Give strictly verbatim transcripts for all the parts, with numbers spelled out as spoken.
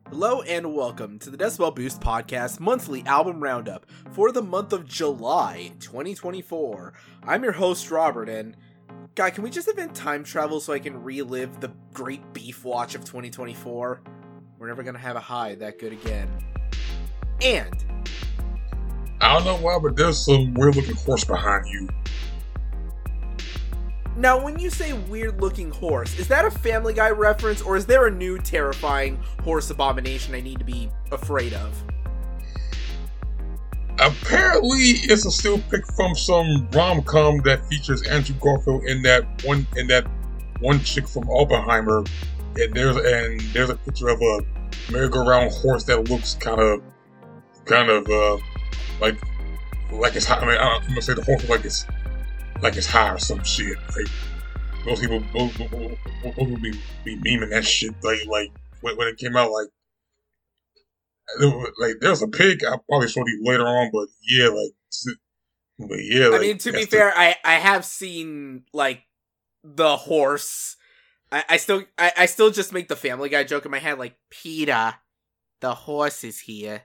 Hello and welcome to the Decibel Boost Podcast monthly album roundup for the month of July twenty twenty-four. I'm your host, Robert, and God, can we just invent time travel so I can relive the great beef watch of twenty twenty-four? We're never gonna have a high that good again. And I don't know why, but there's some weird looking horse behind you. now, when you say weird-looking horse, is that a Family Guy reference, or is there a new terrifying horse abomination I need to be afraid of? Apparently, it's a still pick from some rom-com that features Andrew Garfield in that one in that one chick from Oppenheimer, and there's and there's a picture of a merry-go-round horse that looks kind of kind of uh, like like it's high. I mean, I'm gonna say the horse like it's. Like it's high or some shit. Like most people, most, most, most people be, be memeing that shit. Like, like when, when it came out, like, like there's a pig. I'll probably show you later on, but yeah, like, but yeah. Like, I mean, to be fair, the... I I have seen like the horse. I, I still I, I still just make the Family Guy joke in my head, like Peter, the horse is here.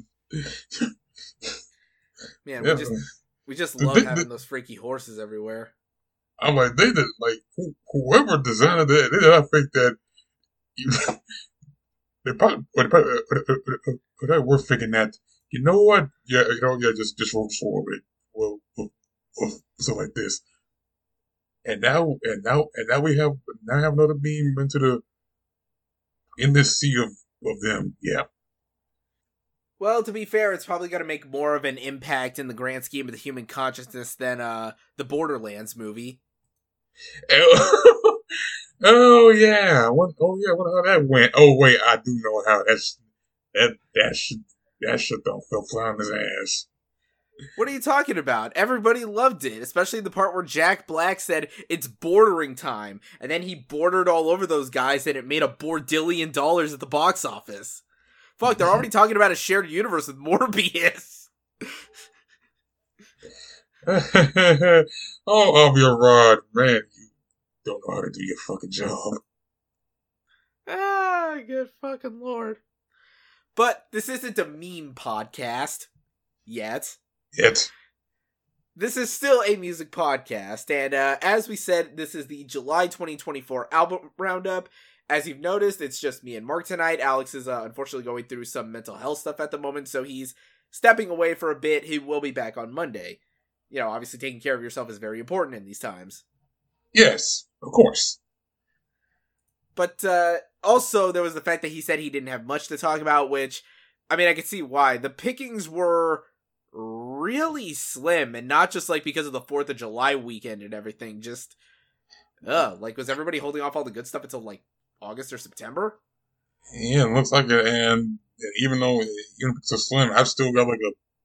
Man, yeah. we just. We just love they, having they, those freaky horses everywhere. I'm like, they did, like, who, whoever designed that, they did not think that, you, they probably, but, but, but, but, but they're worth thinking that, you know what, yeah, you know, yeah, just, just roll forward, well, well, well, so like this. And now, and now, and now we have, now I have another meme into the, in this sea of, of them, yeah. Well, to be fair, it's probably going to make more of an impact in the grand scheme of the human consciousness than uh, the Borderlands movie. Oh, oh yeah, what, oh yeah, what how that went? Oh wait, I do know how that's that that shit that shit don't feel fly on his ass. What are you talking about? Everybody loved it, especially the part where Jack Black said it's bordering time, and then he bordered all over those guys, and it made a bordillion dollars at the box office. Fuck, they're already talking about a shared universe with Morbius. Oh, of your rod, man, you don't know how to do your fucking job. Ah, good fucking lord. But this isn't a meme podcast. Yet. Yet. This is still a music podcast, and uh, as we said, this is the July twenty twenty-four album roundup. As you've noticed, it's just me and Mark tonight. Alex is uh, unfortunately going through some mental health stuff at the moment, so he's stepping away for a bit. He will be back on Monday. You know, obviously taking care of yourself is very important in these times. Yes, of course. But uh, also, there was the fact that he said he didn't have much to talk about, which, I mean, I could see why. The pickings were really slim, and not just, like, because of the fourth of July weekend and everything. Just, ugh, like, was everybody holding off all the good stuff until, like, August or September? Yeah, it looks like it. And even though even if it's a slim, I've still got like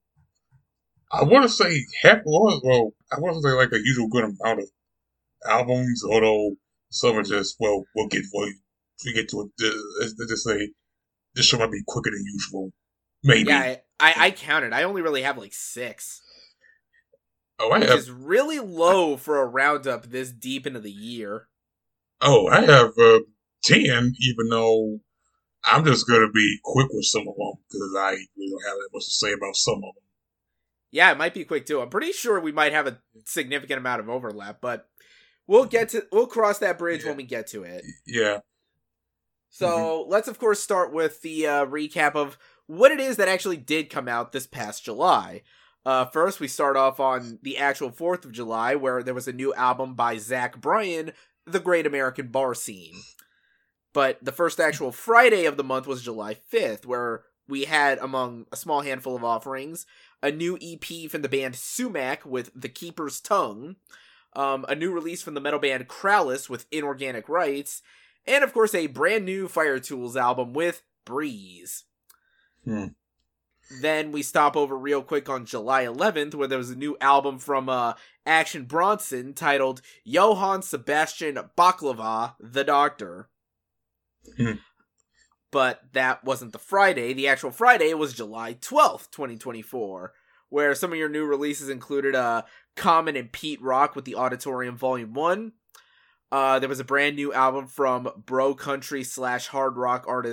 a, I want to say half, well, I want to say like a usual good amount of albums, although some are just, well, we'll get, well, we get to it, let's just say, this show might be quicker than usual. Maybe. Yeah, I, I, I counted. I only really have like six. Oh, I which have. is really low for a roundup this deep into the year. Oh, I have, uh, ten, even though I'm just going to be quick with some of them because I really don't have that much to say about some of them. Yeah, it might be quick too. I'm pretty sure we might have a significant amount of overlap, but we'll get to we'll cross that bridge yeah. when we get to it. Yeah. So mm-hmm. let's of course start with the uh, recap of what it is that actually did come out this past July. Uh, first, we start off on the actual fourth of July, where there was a new album by Zach Bryan, The Great American Bar Scene. But the first actual Friday of the month was July fifth, where we had, among a small handful of offerings, a new E P from the band Sumac with The Keeper's Tongue, um, a new release from the metal band Krallice with Inorganic Rights, and of course a brand new Fire Tools album with Breeze. Hmm. Then we stop over real quick on July eleventh, where there was a new album from uh, Action Bronson titled Johann Sebastian Baklava, The Doctor. Hmm. But that wasn't the Friday. The actual Friday was July twelfth, twenty twenty-four, where some of your new releases included uh, Common and Pete Rock with the Auditorium Volume one. Uh, there was a brand new album from bro country slash hard rock artist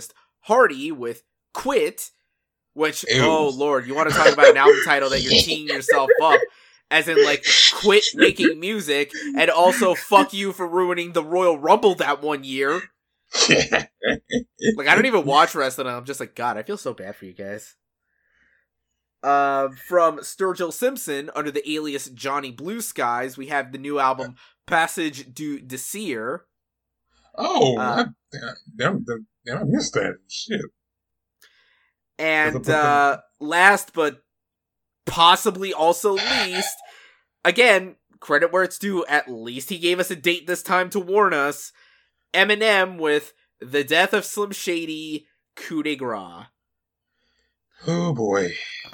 Hardy with Quit, which, Ew. oh lord, you want to talk about an album title that you're teeing yourself up, as in like, quit making music, and also fuck you for ruining the Royal Rumble that one year. Like, I don't even watch wrestling, I'm just like, God, I feel so bad for you guys. Uh, from Sturgill Simpson, under the alias Johnny Blue Skies, we have the new album Passage du Désir. Oh, uh, I, damn, damn, damn, I missed that. Shit. And uh, last but possibly also least, again, credit where it's due, at least he gave us a date this time to warn us, Eminem with The Death of Slim Shady, Coup de Grace. Oh boy.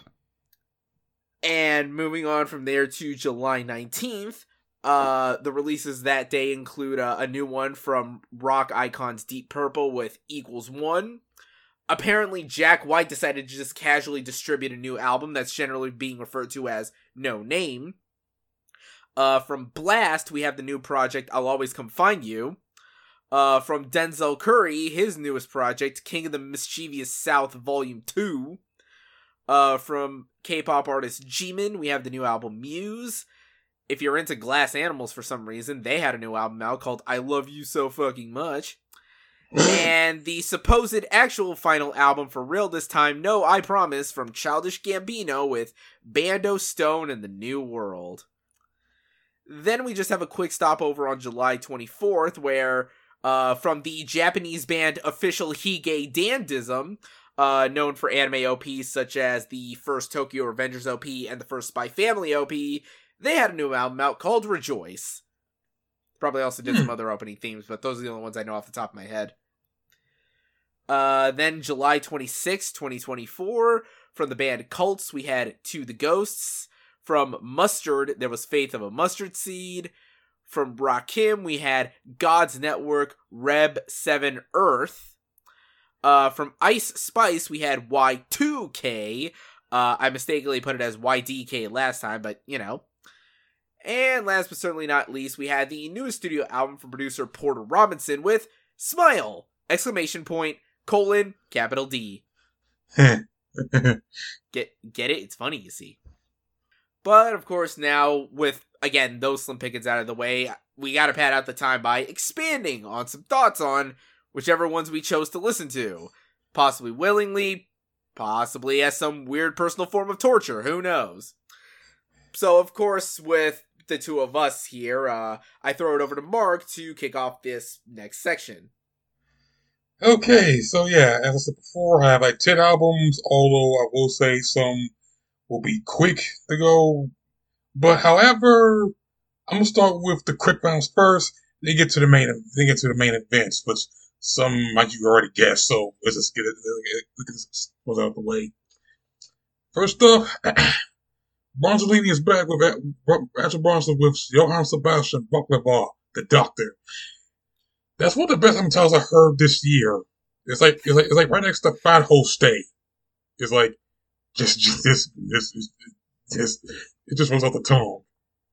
And moving on from there to July nineteenth, uh, the releases that day include uh, a new one from rock icons Deep Purple with Equals One. Apparently, Jack White decided to just casually distribute a new album that's generally being referred to as No Name. Uh, from Blast, we have the new project I'll Always Come Find You. Uh, from Denzel Curry, his newest project, King of the Mischievous South Volume two. Uh, from K-pop artist Jimin, we have the new album Muse. If you're into Glass Animals for some reason, they had a new album out called I Love You So Fucking Much. And the supposed actual final album for real this time, No, I Promise, from Childish Gambino with Bando Stone and the New World. Then we just have a quick stopover on July twenty-fourth, where, uh, from the Japanese band Official Hige Dandism, uh, known for anime O Ps such as the first Tokyo Revengers O P and the first Spy Family O P, they had a new album out called Rejoice. Probably also did some other opening themes, but those are the only ones I know off the top of my head. Uh, then July twenty-sixth, twenty twenty-four, from the band Cults, we had To the Ghosts. From Mustard, there was Faith of a Mustard Seed. From Rakim, we had God's Network, Reb seven Earth. Uh, from Ice Spice, we had Y two K. Uh, I mistakenly put it as Y D K last time, but, you know. And last but certainly not least, we had the newest studio album from producer Porter Robinson with Smile! Exclamation point, colon, capital D. get get it? It's funny, you see. But, of course, now, with, again, those Slim Pickens out of the way, we gotta pad out the time by expanding on some thoughts on whichever ones we chose to listen to. Possibly willingly, possibly as some weird personal form of torture, who knows? So, of course, with the two of us here, uh, I throw it over to Mark to kick off this next section. Okay, so yeah, as I said before, I have like ten albums, although I will say some will be quick to go. But however, I'm gonna start with the quick rounds first. Then get to the main. Then get to the main events, which some like you already guessed. So let's just get it. Look at this was out the way. First up, Bronzolini is back with Astrid Bronson with Johann Sebastian Baklava, the Doctor. That's one of the best album titles I heard this year. It's like it's like it's like right next to Fat Hole Stay. It's like just just this this just it just runs off the tongue.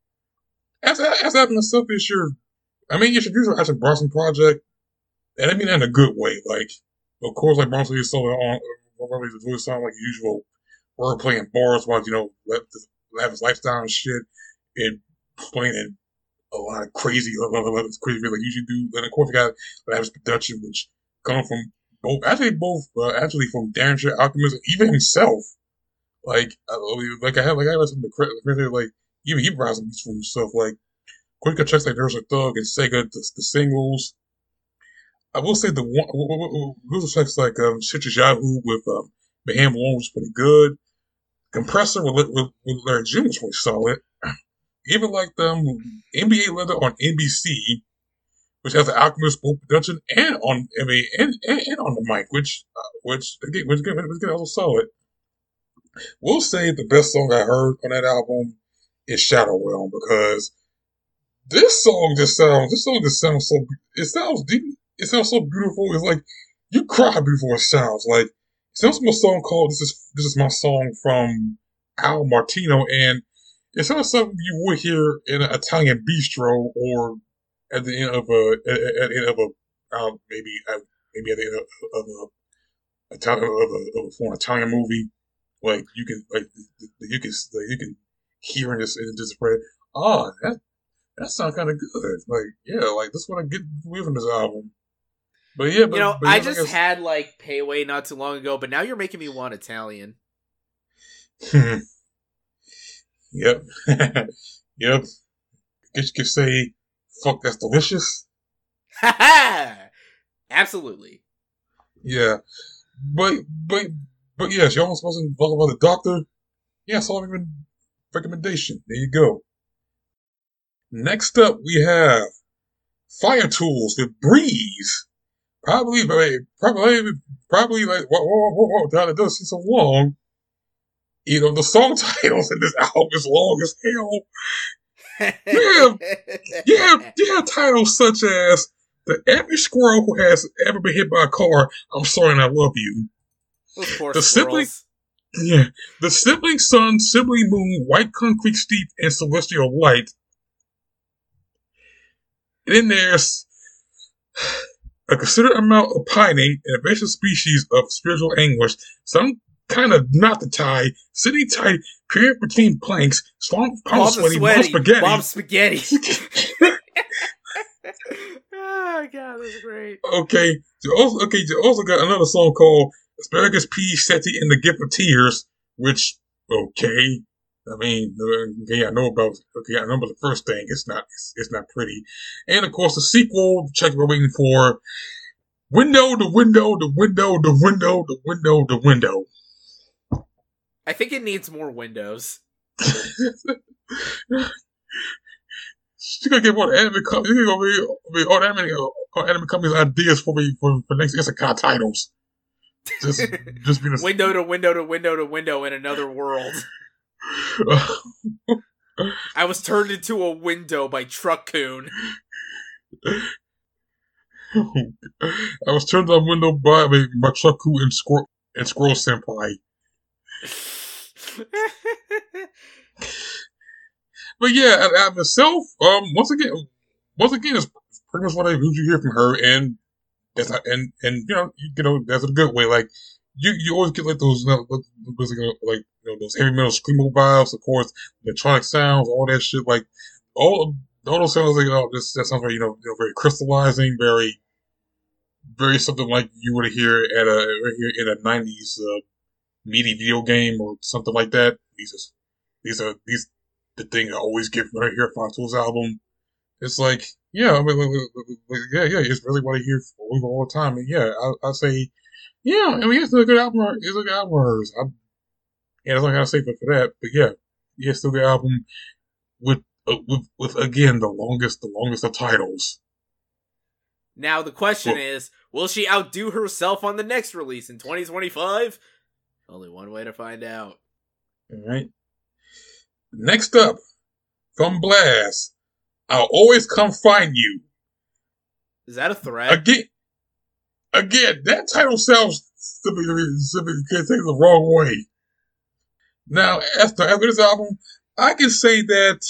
As as having a self issue, I mean, you should use Astrid Bronson project, and I mean that in a good way. Like, of course, like Bronson is so on, it's really sound like usual wordplay in bars while you know have his lifestyle and shit, and playing in a lot of crazy, a lot of crazy like usually do. And of course, you got Lavish production, which come from both, actually both, uh, actually from Derringer Alchemist, even himself. Like, uh, like I had, like I had some of the credit, like even he provides some from himself. Like, quicker checks like There's a Thug and Sega, the, the singles. I will say the one, those checks like um, Citrus Yahoo with um, Mayhem One was pretty good. Compressor with with, with Larry Jim was really solid. Even like the um, N B A Leather on N B C, which has the Alchemist both production and on I mean and, and, and on the mic, which uh, which again which again, which again also solid. We'll say the best song I heard on that album is Shadow Realm, because this song just sounds this song just sounds so it sounds deep it sounds so beautiful. It's like you cry before it sounds like it sounds like a song called This is This is My Song from Al Martino, and it sounds like something you would hear in an Italian bistro or at the end of a at, at the end of a um, maybe uh, maybe at the end of, of a Italian of a, of a foreign Italian movie. Like you can like you can like, you can hear in this in this spread. Oh, that that sounds kind of good. Like yeah, like that's what I get from this album. But yeah, but you know, but, I yeah, just like I, had like Payway not too long ago, but now you're making me want Italian. Yep, yep. Guess you could say, "Fuck, that's delicious." Ha ha! Absolutely. Yeah, but but but yes, you almost wasn't talking about the doctor. Yeah, so even recommendation. There you go. Next up, we have Fire Tools with Breeze. Probably, probably, probably like whoa, whoa, whoa, whoa, God, it does seem so long. You know, the song titles in this album is long as hell. Yeah, yeah, yeah. Titles such as "The Every Squirrel Who Has Ever Been Hit by a Car, I'm Sorry and I Love You." Those poor the squirrels. Sibling, yeah, the Sibling Sun, Sibling Moon, White Concrete Steep, and Celestial Light. And then there's a considerable amount of pining, an invasive species of spiritual anguish, some kind of knot to tie, sitting tight, period between planks, swamp, palm sweaty, mom spaghetti. Mom spaghetti. Oh, God, that's great. Okay, you also, okay, you also got another song called Asparagus, Peas, Seti, and the Gift of Tears, which, okay, I mean, okay, I know about, okay, I know about the first thing, it's not, it's, it's not pretty. And of course, the sequel, check we're waiting for, Window, the window, the window, the window, the window, the window. I think it needs more windows. She's gonna get more anime companies. You're gonna be, be all anime, all anime companies ideas for me for, for next Isekai titles. Just, just being a window to window to window to window in another world. I was turned into a window by Truck-kun. I was turned on window by my Truck-kun and Squirrel and Squirrel Senpai. But yeah, at myself, um, once again, once again, it's pretty much what I usually hear from her, and that's and and you know, you know, that's a good way. Like you, you always get like those, you know, like you know, those heavy metal screamo vibes, of course, electronic sounds, all that shit. Like all all those sounds, like you know, this that sounds very, you know, you know, very crystallizing, very, very something like you would hear at a in a nineties uh, meaty video game or something like that. These are these are these. The thing I always get when I hear Fire Tools album. It's like, yeah, I mean, like, like, yeah, yeah, it's really what I hear all the time. And yeah, I, I say, yeah, I mean, it's a good album. It's a good album of hers. I, yeah, that's all I gotta say for, for that. But yeah, yeah, it's still a good album with, uh, with, with again, the longest, the longest of titles. Now the question well, is, will she outdo herself on the next release in twenty twenty-five? Only one way to find out. All right. Next up, from Blast, I'll Always Come Find You. Is that a threat? Again, again, that title sounds simply, simply taken the wrong way. Now, after, after this album, I can say that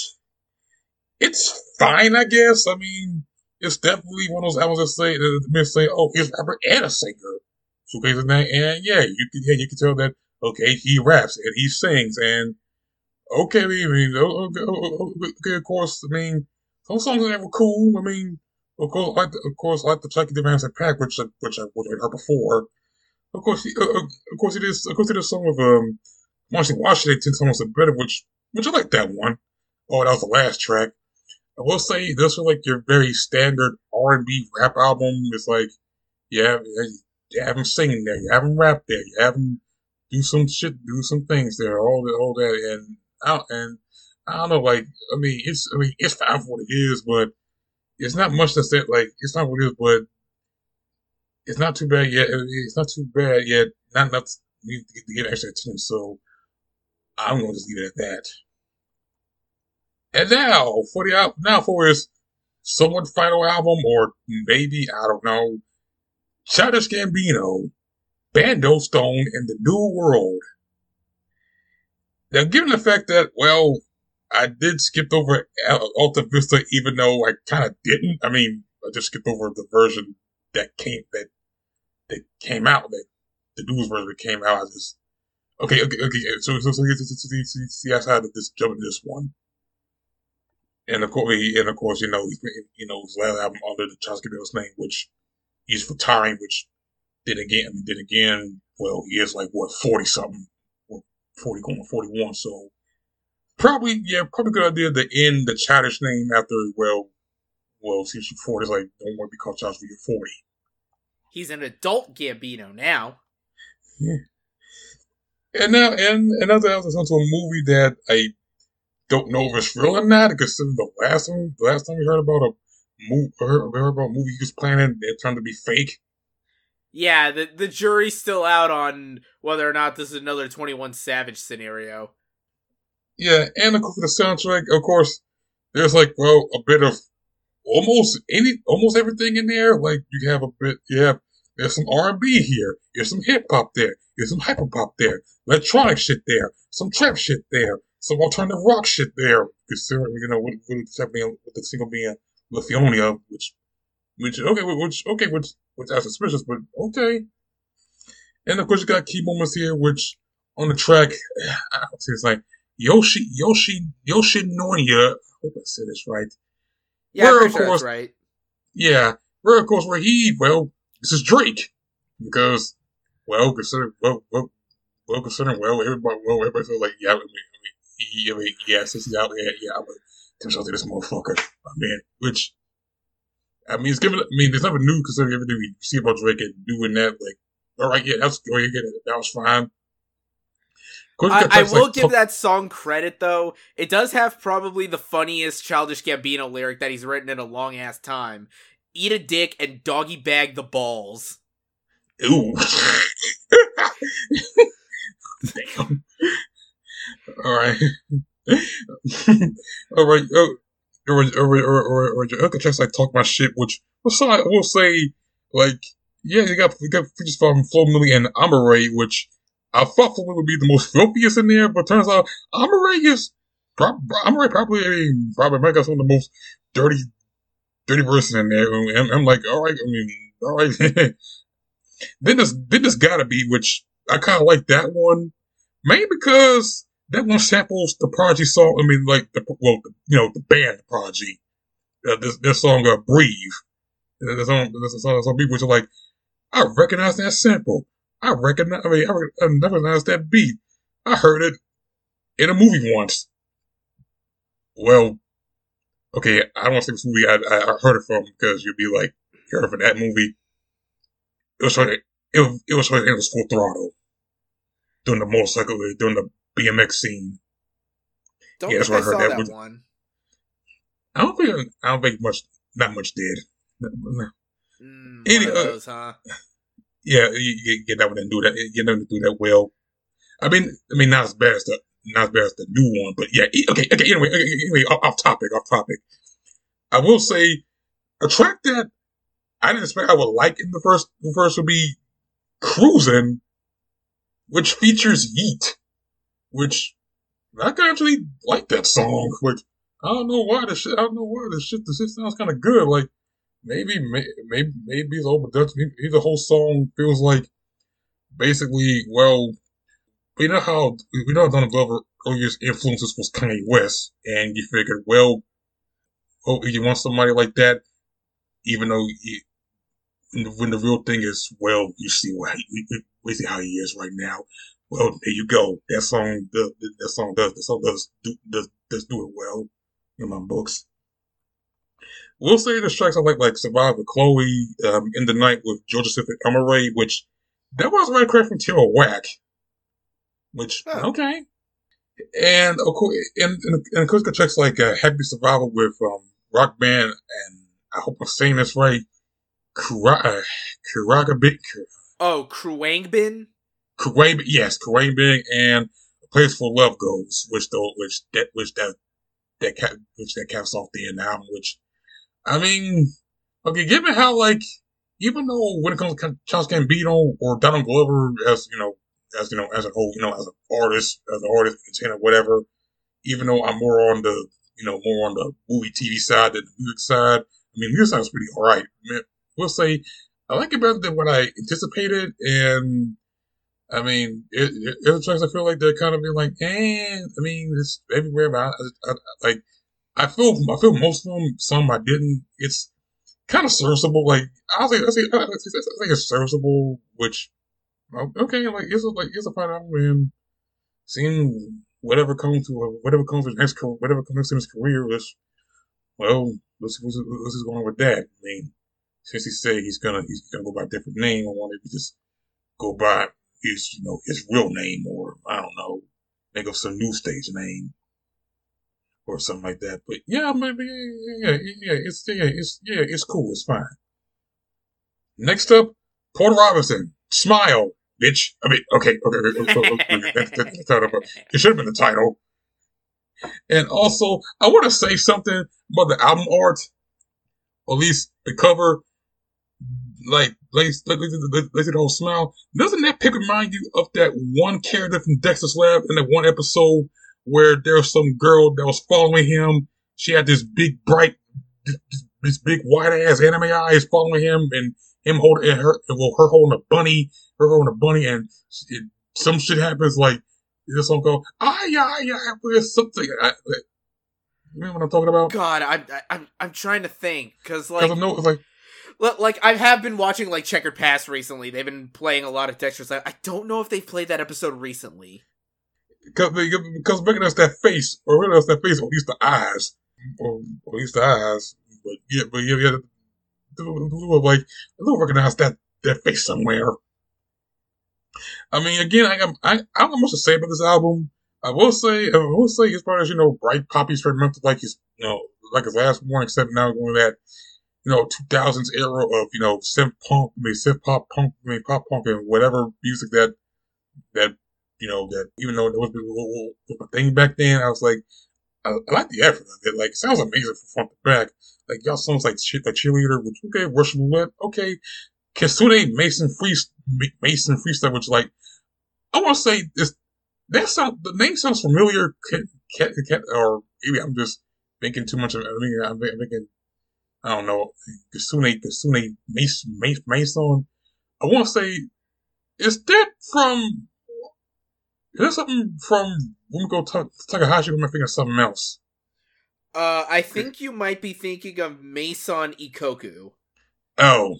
it's fine, I guess. I mean, it's definitely one of those albums that say, that say, oh, he's a rapper and a singer. So, okay, and yeah, you can, yeah, you can tell that, okay, he raps and he sings and okay, I mean, okay, okay, of course, I mean, some songs that were cool. I mean, of course, like the, of course, like the Chucky Demands and Pack, which which I which I heard before. Of course, he, uh, of course, it is. Of course, it is a song with um, Marcy Washington, songs better, which which I like that one. Oh, that was the last track. I will say this was like your very standard R and B rap album. It's like, yeah, you have him singing there, you have him rap there, you have him do some shit, do some things there, all that, all that, and. Out and I don't know, like I mean, it's I mean, it's fine for what it is, but it's not much that's that. Like it's not what it is, but it's not too bad yet. It's not too bad yet. Not enough to get, to get extra attention. So I'm going to just leave it at that. And now for the album, now for his somewhat final album, or maybe I don't know, Childish Gambino, Bando Stone, and the New World. Now, given the fact that, well, I did skip over Alta Vista, even though I kind of didn't. I mean, I just skipped over the version that came that that came out that the news version came out, I just okay, okay, okay. So, so, so, so, so, so, so, see, I had to just jump into this one, and of course, and of course, you know, he's you know his last album under the Childish Gambino's name, which he's retiring, which then again, I mean, then again, well, he is like what forty something, or forty going forty one, so probably yeah, probably a good idea to end the Childish name after well, well, since you're forty, it's like don't want to be called Childish when you're forty. He's an adult Gambino now. Yeah. And now, and another else is onto a movie that I don't know if it's real or not. Because the last time, the last time we heard about a movie, heard, heard about a movie he was planning, it turned to be fake. Yeah, the the jury's still out on whether or not this is another twenty-one Savage scenario. Yeah, and of course the soundtrack, of course, there's like well a bit of almost any, almost everything in there. Like you have a bit, you have there's some R and B here, there's some hip hop there, there's some hyper pop there, electronic shit there, some trap shit there, some alternative rock shit there. Considering you know with, with, being, with the single being Lithuania, which which okay, which okay, which which is suspicious, but okay. And of course you got key moments here, which on the track, I don't say it's like Yoshi Yoshi Yoshinoriya. I hope I said this right. Yeah, where, I'm pretty sure that's right. Yeah, where of course where he well. This is Drake, because, well, considering, well, well, well, considering, well, everybody, well, everybody feels like, yeah, I mean, I mean, yeah, since he's out there, yeah, I'm gonna tell something to this motherfucker, I mean, which, I mean, it's given, I mean, there's nothing new considering everything we see about Drake and doing that, like, alright, yeah, that's, oh, yeah, that was fine. I, I will like, give talk- that song credit, though. It does have probably the funniest Childish Gambino lyric that he's written in a long-ass time. Eat a dick and doggy bag the balls. Ooh. Damn. Alright. Alright. Oh, or, or, or, or, or your other tracks like Talk My Shit, which I will say, like, yeah, you got, you got features from Flo Milli and Amare, which I thought Flo Milli would be the most filthiest in there, but turns out Amare is, Amare probably, I mean, probably might got some of the most dirty dirty person in there. I'm, I'm like, all right, I mean, all right. then there's, then there's gotta be, which I kind of like that one, mainly because that one samples the Prodigy song. I mean, like the well, the, you know, the band Prodigy. Uh, this this song, uh, "Breathe." There's song, there's some, some people which are like, I recognize that sample. I recognize. I mean, I, I recognize that beat. I heard it in a movie once. Well. Okay, I don't want to say this movie I, I heard it from because you'd be like, you heard it from that movie. It was like, it was, it was like it was Full Throttle. Doing the motorcycle, doing the B M X scene. Don't yeah, think I, I heard that, that was, one. I don't think, I don't think much, not much did. Mm, Any, one of those, uh, huh? Yeah, you, you get that one and do that, you never do that well. I mean, I mean, not as bad as the, not as bad as the new one, but yeah, okay, okay, anyway, anyway, off topic, off topic. I will say, a track that I didn't expect I would like in the first, the first would be Cruisin', which features Yeet, which I can actually like that song, which I don't know why this shit, I don't know why this shit, this shit sounds kind of good, like, maybe, maybe, maybe it's all, but maybe the whole song feels like, basically, well, you know how, we know how Donald Glover earliest influences was Kanye West, and you figured, well, oh, you want somebody like that, even though he, when the real thing is, well, you see what he, we see how he is right now. Well, there you go. That song, the, the that song does, the song does do, does, does do it well in my books. We'll say the tracks I like, like Survive with Chloe, um, In the Night with Georgia Smith and Amare, which that was right correct from Tierra Whack. Which, oh. okay. And, of course, and, and, and of course, the tracks like uh, Happy Survival with um, Rock Band, and I hope I'm saying this right, Kura, Kuragabit. Oh, Kruangbin? Kruangbin, yes, Kruangbin, and A Place for Love Goes, which though, which that, which that, that cap, which that caps off the end album, which, I mean, okay, given how, like, even though when it comes to Charles Gambino or Donald Glover as, you know, as, you know, as a whole, you know, as an artist, as an artist, entertainer, whatever, even though I'm more on the, you know, more on the movie T V side than the music side, I mean, music side is pretty alright. I mean, we'll say, I like it better than what I anticipated, and I mean, it, it, it tracks. I feel like they're kind of being like, eh. I mean, it's everywhere, but I, I, I, like I feel, I feel most of them. Some I didn't. It's kind of serviceable. Like I say, I say, I think it's serviceable. Which okay, like it's a, like it's a fine album, and seeing whatever comes to whatever comes to his next whatever comes to his career is well, let's let's, let's go on with that. I mean, since he said he's gonna he's gonna go by a different name, I wanted to just go by his you know his real name, or I don't know, think of some new stage name or something like that. But yeah, maybe yeah, yeah, yeah, it's yeah, it's yeah, it's cool, it's fine. Next up, Porter Robinson, Smile, bitch. I mean, okay, okay, okay, okay, okay that's, that's the title, it should have been the title. And also, I want to say something about the album art, or at least the cover. Like, like, like, like, like it all smile. Doesn't that pick remind you of that one character from Dexter's Lab in that one episode where there was some girl that was following him? She had this big, bright, this big white ass anime eyes following him, and him holding and her, well, her holding a bunny, her holding a bunny, and it, some shit happens. Like this song go, ah yeah yeah, there's something. I, I, you know what I'm talking about? God, I'm I'm I'm trying to think because like. I know, it's like. Like, I have been watching, like, Checkered Past recently. They've been playing a lot of Dexter's Lab. I don't know if they've played that episode recently. Because because making us that face, or making us that face, or at least the eyes. Or, or at least the eyes. But yeah, but yeah, yeah. Like, I don't recognize that, that face somewhere. I mean, again, I, I, I don't know much to say about this album. I will say, I will say, as far as, you know, bright, poppy, experimental, like his, you know, like his last one, except now going that, you know, two thousands era of, you know, synth punk, I mean, synth pop punk, I mean, pop punk and whatever music that, that, you know, that even though it was, was a thing back then, I was like, I, I like the effort of it. Like, it sounds amazing from front to back. Like, y'all songs like shit, like Cheerleader, which, okay, Russian Roulette, okay. Kitsune Mason Free, Mason Freestyle, which, like, I want to say this, that sound, the name sounds familiar, Cat, Cat, Cat, or maybe I'm just thinking too much of it. I mean, I'm thinking, I don't know, Kitsune, Kitsune Mason, Mason. I want to say, is that from, is that something from Rumiko Takahashi, or am I thinking of something else? Uh, I think you might be thinking of Mason Ikoku. Oh.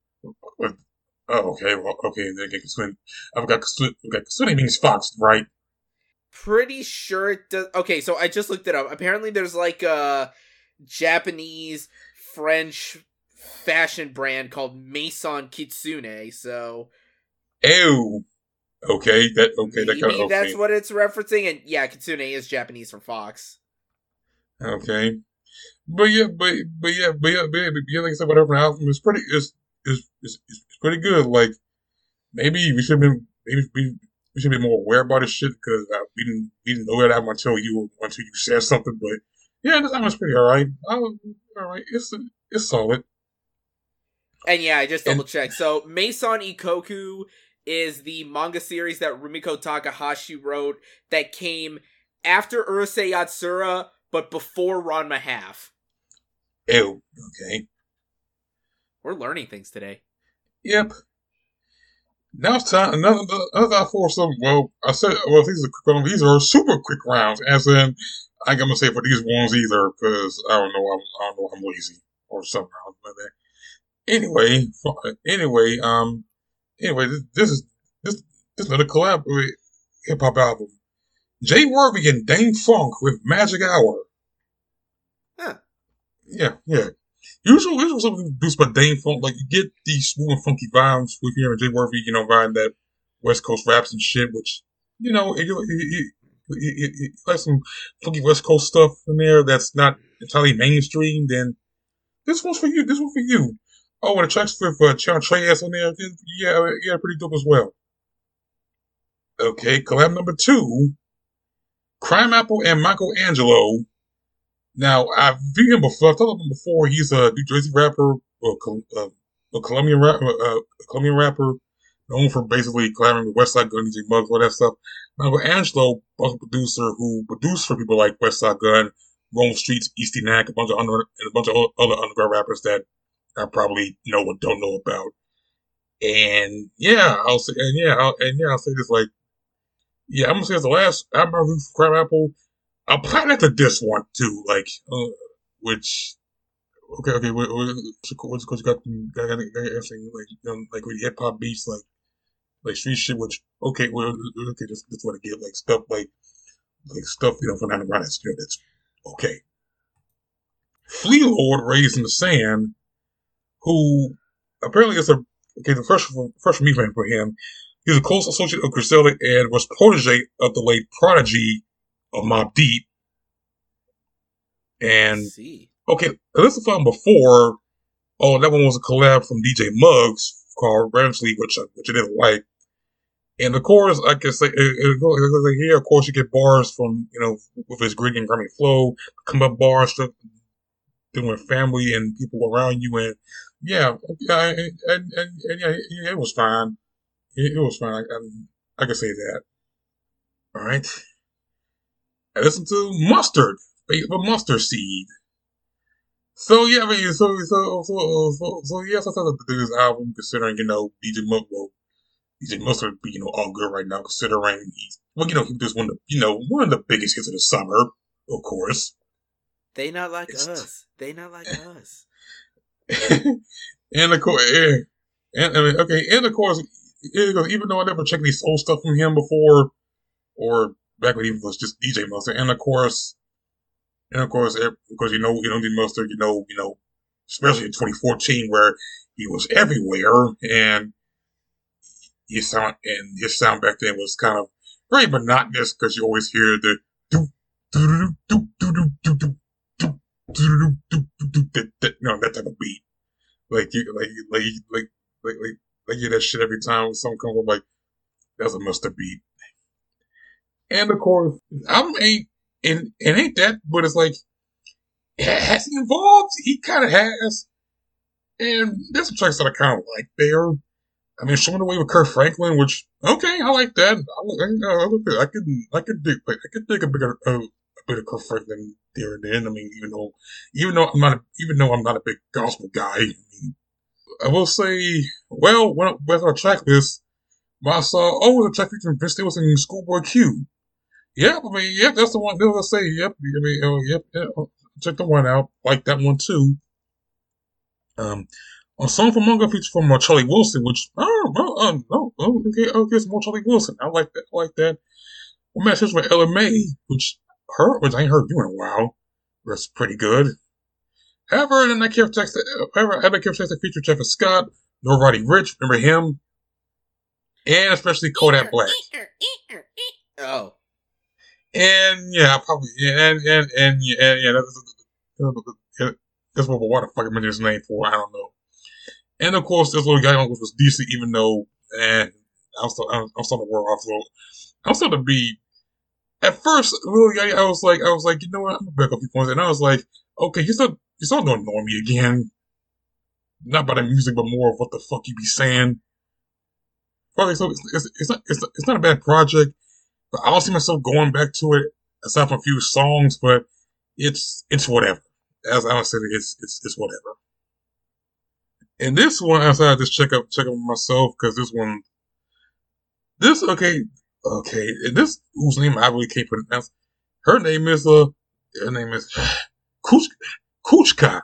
Oh, okay, well, okay, then get Kitsune. I've got Kitsune, I've got Kitsune means fox, right? Pretty sure it does. Okay, so I just looked it up. Apparently there's like a Japanese French fashion brand called Maison Kitsune, so ew. Okay, that okay, maybe that kind of, okay. That's what it's referencing, and yeah, Kitsune is Japanese from Fox. Okay, but yeah, but but yeah, but yeah, but yeah, but yeah like I said, whatever album is pretty is is is is pretty good. Like maybe we should have been maybe we we should be more aware about this shit because uh, we didn't we didn't know that album until you until you said something. But yeah, this album's pretty alright. All right, it's it's solid. And yeah, I just double checked. So Maison Ikoku is the manga series that Rumiko Takahashi wrote that came after Urusei Yatsura, but before Ranma Half. Ew. Okay. We're learning things today. Yep. Now it's time. Another, another for some. Well, I said. Well, these are quick rounds. These are super quick rounds. As in, I ain't gonna say for these ones either because I don't know. I'm, I don't know. I'm lazy or something like that. Anyway, anyway, um, anyway, this, this is this this is another collab hip hop album. Jay Worthy and Dane Funk with Magic Hour. Huh. Yeah, yeah. Usually, usually something produced by Dane Funk. Like you get these smooth and funky vibes with hearing Jay Worthy, you know, vibing that West Coast raps and shit. Which you know, it, it, it, it, it has some funky West Coast stuff in there that's not entirely mainstream. Then this one's for you. This one's for you. Oh, and the tracks with uh, Chon Treyas on there, yeah, yeah, pretty dope as well. Okay, collab number two, Crime Apple and Michael Angelo. Now, I've viewed him before. I've talked about him before. He's a New Jersey rapper, or uh, a Colombian rapper, uh, a Colombian rapper, known for basically collaborating with Westside Gunn, D J Muggs, all that stuff. Michael Angelo, a producer who produced for people like Westside Gunn, Rome Streets, Easty Knack, a bunch of under, and a bunch of other underground rappers that I probably know and don't know about. And yeah, I'll say, and yeah, I'll, and yeah, I'll say this like, yeah, I'm gonna say it's the last album I reviewed for Crabapple. I'll plan to this one too, like, uh, which, okay, okay, what, what, what's because you got, got, got, got everything like, you know, like with hip hop beats, like, like street shit, which, okay, well, okay, just, just want to get like stuff like, like stuff, you know, from underground, that's, you know, that's okay. Flea Lord, Raised in the Sand, who apparently is a, okay, the first, first for me for him, he's a close associate of Griselda and was protege of the late prodigy of Mobb Deep. And, okay, this was found before, oh, that one was a collab from D J Muggs called Ramsley, which, which I didn't like. And of course, I can say, it, it, it, here, of course, you get bars from, you know, with his gritty and grimy flow, come up bars, stuff, doing family and people around you, and yeah, yeah, and, and, and, and yeah, it was fine. It, it was fine. I, I, I can say that. All right. I listened to Mustard, Fate of a Mustard Seed. So yeah, I mean, so so so so, so yes, I thought to do this album, considering you know D J Muggs, well, D J Mustard be you know all good right now, considering he's well, you know, he was one of the you know one of the biggest hits of the summer, of course. They not like it's us. They not like us. And of course, and, and I mean, okay, and of course, even though I never checked any soul stuff from him before, or back when he was just D J Mustard, and of course, and of course, because you know, you know, D J Mustard, you know, you know, especially in twenty fourteen where he was everywhere, and his sound and his sound back then was kind of very monotonous because you always hear the do do do do do do do. You know, that type of beat, like you, like, like, like, like, like, like, you hear that shit every time something comes up. Like that's a Mustard beat, and of course, I'm ain't and and ain't that, but it's like, has he evolved? He kind of has, and there's some tracks that I kind of like there. I mean, Showing the Way with Kirk Franklin, which okay, I like that. I, I, I could, I could dig, I could dig a bigger. Uh, a bit of Kirk Franklin there and then. I mean, even though, even though I'm not, a, even though I'm not a big gospel guy, I mean, I will say, well, when with our track list, I saw, oh, the track featuring Vince Staples and Schoolboy Q. Yep, I mean, yep, that's the one. They'll say, yep, I mean, oh, yep, yep, check the one out. Like that one too. Um, a song from Manga feature from uh, Charlie Wilson, which oh, oh, oh, no, oh, okay, okay, some more Charlie Wilson. I like that, I like that. One match is with Ella May, which. Her, which I ain't heard you in a while. That's pretty good. However, then I kept texting, however, I kept texting feature Jeff Scott, Nobody Rich, remember him? And especially Kodak Black. Oh. And yeah, probably, yeah, and, and, and, yeah, and, yeah, that's, that's what, what the fuck I mentioned his name for, I don't know. And of course, this little guy was decent, even though, and I'm still, I'm, I'm starting to wear off, so I'm starting to be. At first, really, I, I was like, I was like, you know what? I'm gonna back up a few points, and I was like, okay, you still, you still doing Normie again? Not by the music, but more of what the fuck you be saying. Probably, so it's, it's, it's not, it's, it's not a bad project, but I don't see myself going back to it aside from a few songs. But it's, it's whatever. As I said, it's, it's, it's whatever. And this one, I decided to just check up, check up myself because this one, this okay. Okay, and this whose name I really can't pronounce. Her name is uh, her name is Kuch Kuchka.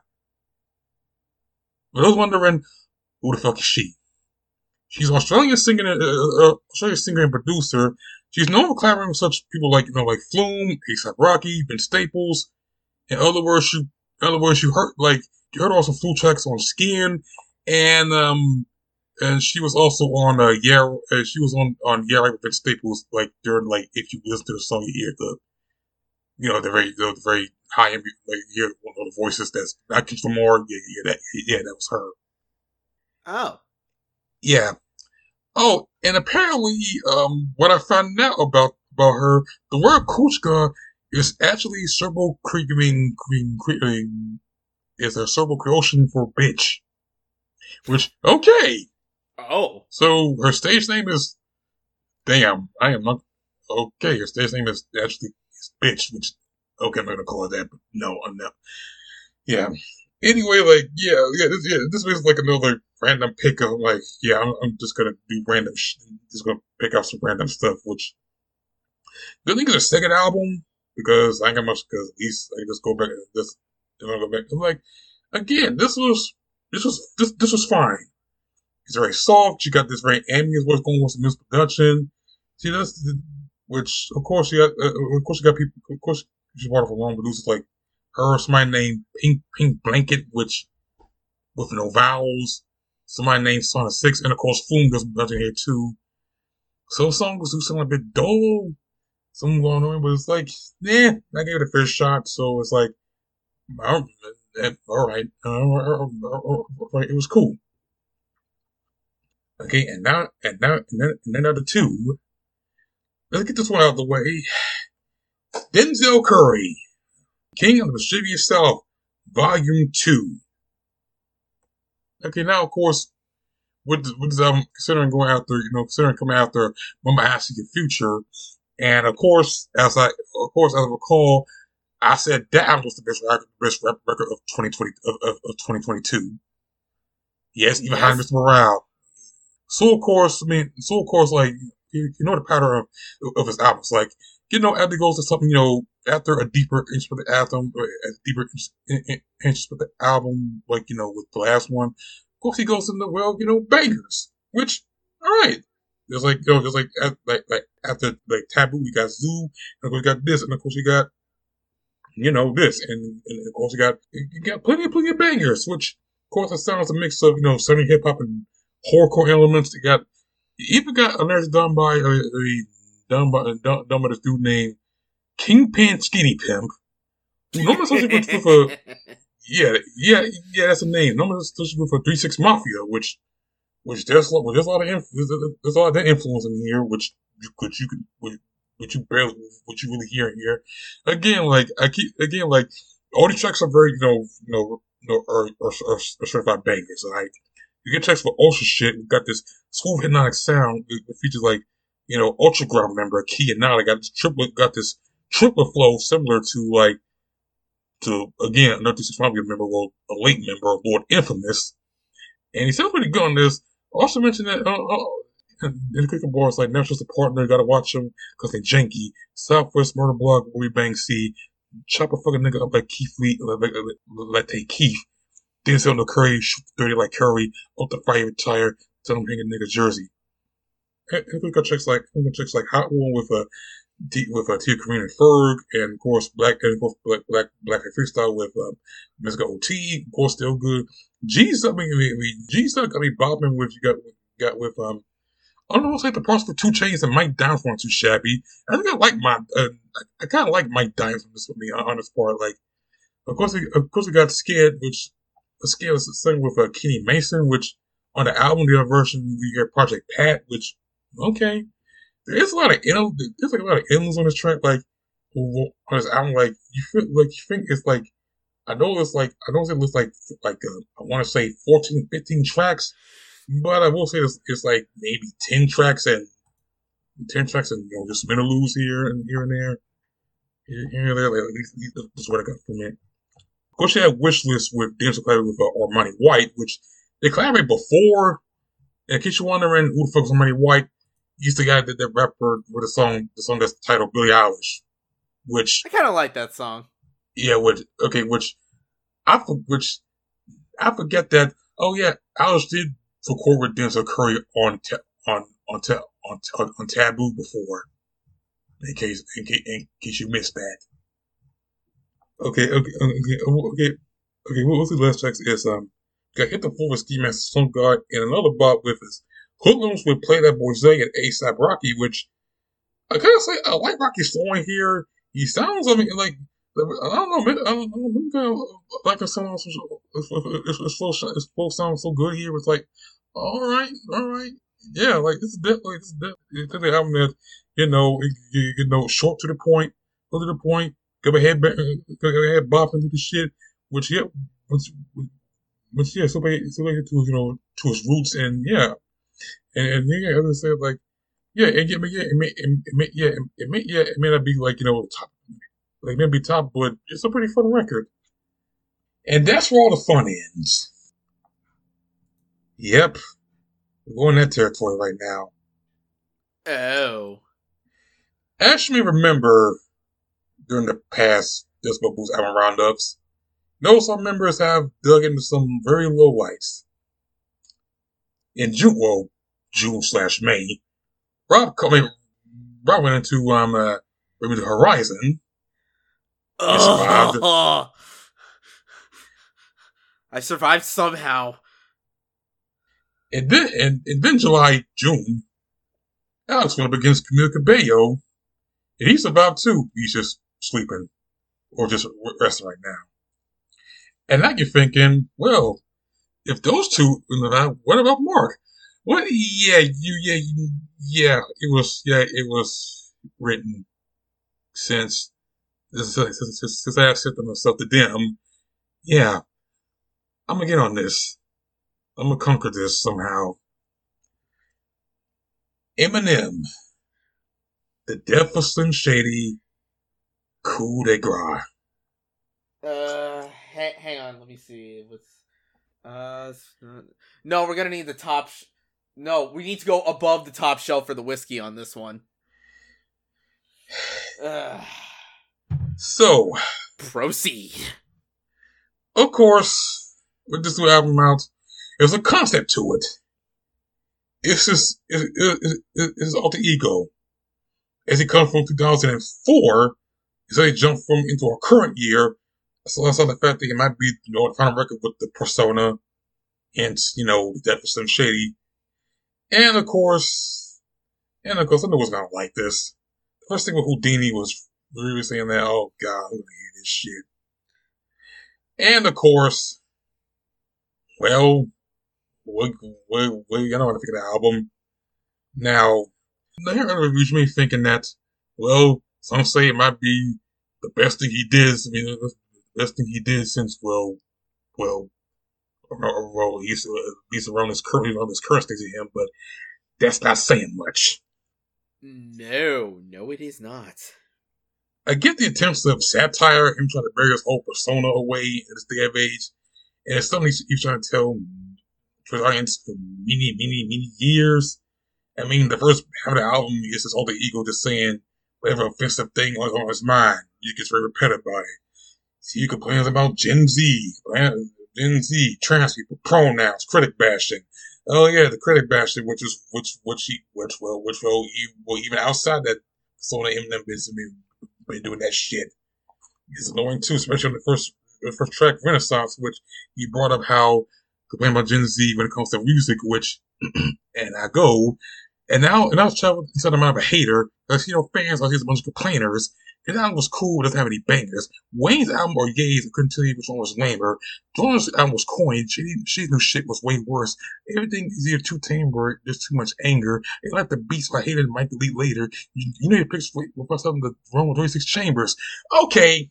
For those wondering who the fuck is she? She's an Australian singer, uh, uh, Australian singer and producer. She's known for collaborating with such people like you know like Flume, A$AP Rocky, Ben Staples. In other words, you in other words you heard like you heard also Flume tracks on Skin, and um. And she was also on, uh, yeah, uh, she was on, on Yeah Right with Ben Staples, like, during, like, if you listen to the song, you hear the, you know, the very, the, the very high, like, you hear one of the voices that's, I Keep for More, yeah, yeah, that, yeah, that was her. Oh. Yeah. Oh, and apparently, um, what I found out about, about her, the word Kuchka is actually Serbo-Cretan, Cretan, is a Serbo-Croatian for bitch. Which, okay. Oh. So her stage name is damn, I am not okay, her stage name is actually is bitch, which okay, I'm not gonna call it that, but no, I'm not. Yeah. Anyway, like, yeah, yeah, this yeah, this was like another random pick of like, yeah, I'm, I'm just gonna do random, sh- just gonna pick up some random stuff. Which good thing is a second album because I ain't got much. Because at least I can just go back and just you know, go back. I'm like, again, this was this was this this was fine. It's very soft. You got this very ambient what's going on with some music production. See, that's which of course you got. Uh, of course you got people. Of course you brought up a long producers like her. Somebody named Pink Pink Blanket, which with no vowels. Somebody named Sonic Six, and of course Flume does production here too. Some songs do sound a bit dull. Some going on, but it's like, yeah, I gave it a fair shot. So it's like, all right, all right, it was cool. Okay, and now, and now, and then, and then other two. Let's get this one out of the way. Denzel Curry, King of the Mischievous South, Volume Two. Okay, now of course, with with um considering going after, you know, considering coming after Mama Ask Your Future, and of course, as I of course as I recall, I said that album was the best record, best rap record of twenty twenty of, of, of twenty twenty-two. Yes, even behind Mister Morale. So of course, I mean, so of course, like you, you know the pattern of of his albums, like you know, after he goes to something, you know, after a deeper interest with the album, or a deeper interest with the album, like you know, with the last one, of course he goes into well, you know, bangers, which all right. Just like you know, just like like like after like Taboo, we got Zoo, and of course we got this, and of course we got you know this, and, and of course we got you got plenty plenty of bangers, which of course it sounds a mix of you know southern hip hop and horrorcore elements. You got you even got a lyrics done by a, a done by done, done by this dude named Kingpin Skinny Pimp. Who normally associated with, with a yeah yeah yeah that's a name. Normally associated with a three six Mafia, which. Which there's, well, there's a lot of inf- there's, there's a lot of that influence in here, which you could you could which you barely what you really hear here. Again, like I keep again like all these tracks are very you know you know you know are are, are, are certified bangers. Like you get tracks for ultra shit. We got this smooth hypnotic sound. It features like you know ultra ground member Key and now they got this triple got this triple flow similar to like to again another six member well a late member Lord Infamous, and he sounds pretty good on this. Also mentioned that uh, uh, in the Cricket Boys, like, never just a partner, you gotta watch them, cause they janky. Southwest Murder Block, where we bang C, chop a fucking nigga up like Keith Lee, like, like, like they Keith. Denzel no Curry, shoot dirty like Curry, up the fire retire, tell him hang a nigga jersey. And we got checks like, we got checks like Hot One with a, D, with a Tia Karina and Ferg, and of course, Black, and of course, Black, Black, Black Freestyle with, um, Miz O T, of course, still good. G's I mean, G's got me bopping with you got got with um I don't know what's like the parts for two Chainz and Mike Dimes weren't too shabby. I think I like my uh, I, I kind of like Mike Dimes from this with me on this part. Like of course we of course we got Scared, which Scared was sung with uh, Kenny Mason, which on the album the other version we hear Project Pat, which okay there's a lot of there's like a lot of endless on this track. Like on this album, like you feel like you think it's like. I know it's like, I know it looks like, like, uh, I want to say fourteen, fifteen tracks, but I will say it's, it's like maybe ten tracks and, ten tracks and, you know, just interludes here and here and there. Here and there, like, at least, that's what I got from it. Of course, you had Wishlist with Denzel Curry with uh, Armani White, which they collaborated before. In case you're wondering who the fuck is Armani White, he's the guy that, that rapper with the song, the song that's titled Billie Eilish, which. I kind of like that song. Yeah, which okay, which I which I forget that. Oh yeah, Alice did record with Denzel Curry on ta- on on ta- on on, on Taboo before. In case in case, in case you missed that. Okay, okay, okay, okay, okay. What was the last track? Is um, got Hit the Floor with Ski Master Sun God and another bop with his Hoodlums would Play That Boy Zay and ASAP Rocky, which I kind of say I like Rocky's flowing here. He sounds I mean like. I don't know, man. I don't know. Maybe like it sounds, it's it's supposed to sound so good here. It's like, all right, all right, yeah. Like this is definitely this is definitely the album that you know, you, you know, short to the point, go to the point, go ahead, go ahead, bop into the shit, which yeah, which, which yeah, so back, so back to you know to his roots and yeah, and, and yeah, as I said, like yeah, and yeah, yeah, it may, it may, yeah, it may, yeah, it may not be like you know top. Like maybe top, but it's a pretty fun record. And that's where all the fun ends. Yep, we're going that territory right now. Oh. As you may remember, during the past Decibel Boost album roundups, know some members have dug into some very low lights. In June, well, June slash May, Rob, I mean, Rob went into um, uh, Bring Me the Horizon and survived. Oh. I survived somehow. And then, and, and then July, June, Alex went up against Camila Cabello, and he survived too. He's just sleeping or just resting right now. And now you're thinking, well, if those two, what about Mark? What? Yeah, you, yeah, you, yeah. It was, yeah, it was written since since, since, since I sent myself to them. Yeah, I'm gonna get on this. I'm gonna conquer this somehow. Eminem, the death of Slim Shady, coup de grace. Uh, ha- hang on, let me see. What's uh? No, we're gonna need the top. Sh- no, we need to go above the top shelf for the whiskey on this one. Uh, so, proceed. Of course, with this new album out, there's a concept to it. It's just it, it, it, it, it's alter ego. As it comes from two thousand four, so they jump from into our current year. So that's on the fact that it might be, you know, the final record with the persona and, you know, the death of Slim Shady. And of course, and of course, I knew I was gonna like this. The first thing with Houdini was really saying that, oh god, I'm gonna hear this shit. And of course, well, we, we, we, I know how to pick the album. Now, I hear other reviews me thinking that, well, some say it might be the best thing he did. I mean, the best thing he did since, well, well, well, he's at least around his current, around his current stage of him, but that's not saying much. No, no, it is not. I get the attempts of satire, him trying to bury his whole persona away in this day of age, and it's something he's trying to tell for the audience for many, many, many years. I mean, the first half of the album is just all the ego just saying whatever offensive thing was on his mind. You get very repetitive by it. See, he complains about Gen Z, Gen Z, trans people, pronouns, critic bashing. Oh yeah, the critic bashing, which is which, which he, which well, which well, well even outside that persona, Eminem has been, been doing that shit. It's annoying too, especially on the first, the first track, Renaissance, which he brought up how complaining about Gen Z when it comes to music, which, and I go. And now, and I was traveling instead of a hater, because, you know, fans are just a bunch of complainers. His album was cool, doesn't have any bangers. Wayne's album or Ye's, I couldn't tell you which one was lamer. Jordan's album was corny. She's new shit was way worse. Everything is either too tame or there's too much anger. They like the beats I hated and might delete later. You, you know your picks for something to run with thirty-six chambers. Okay.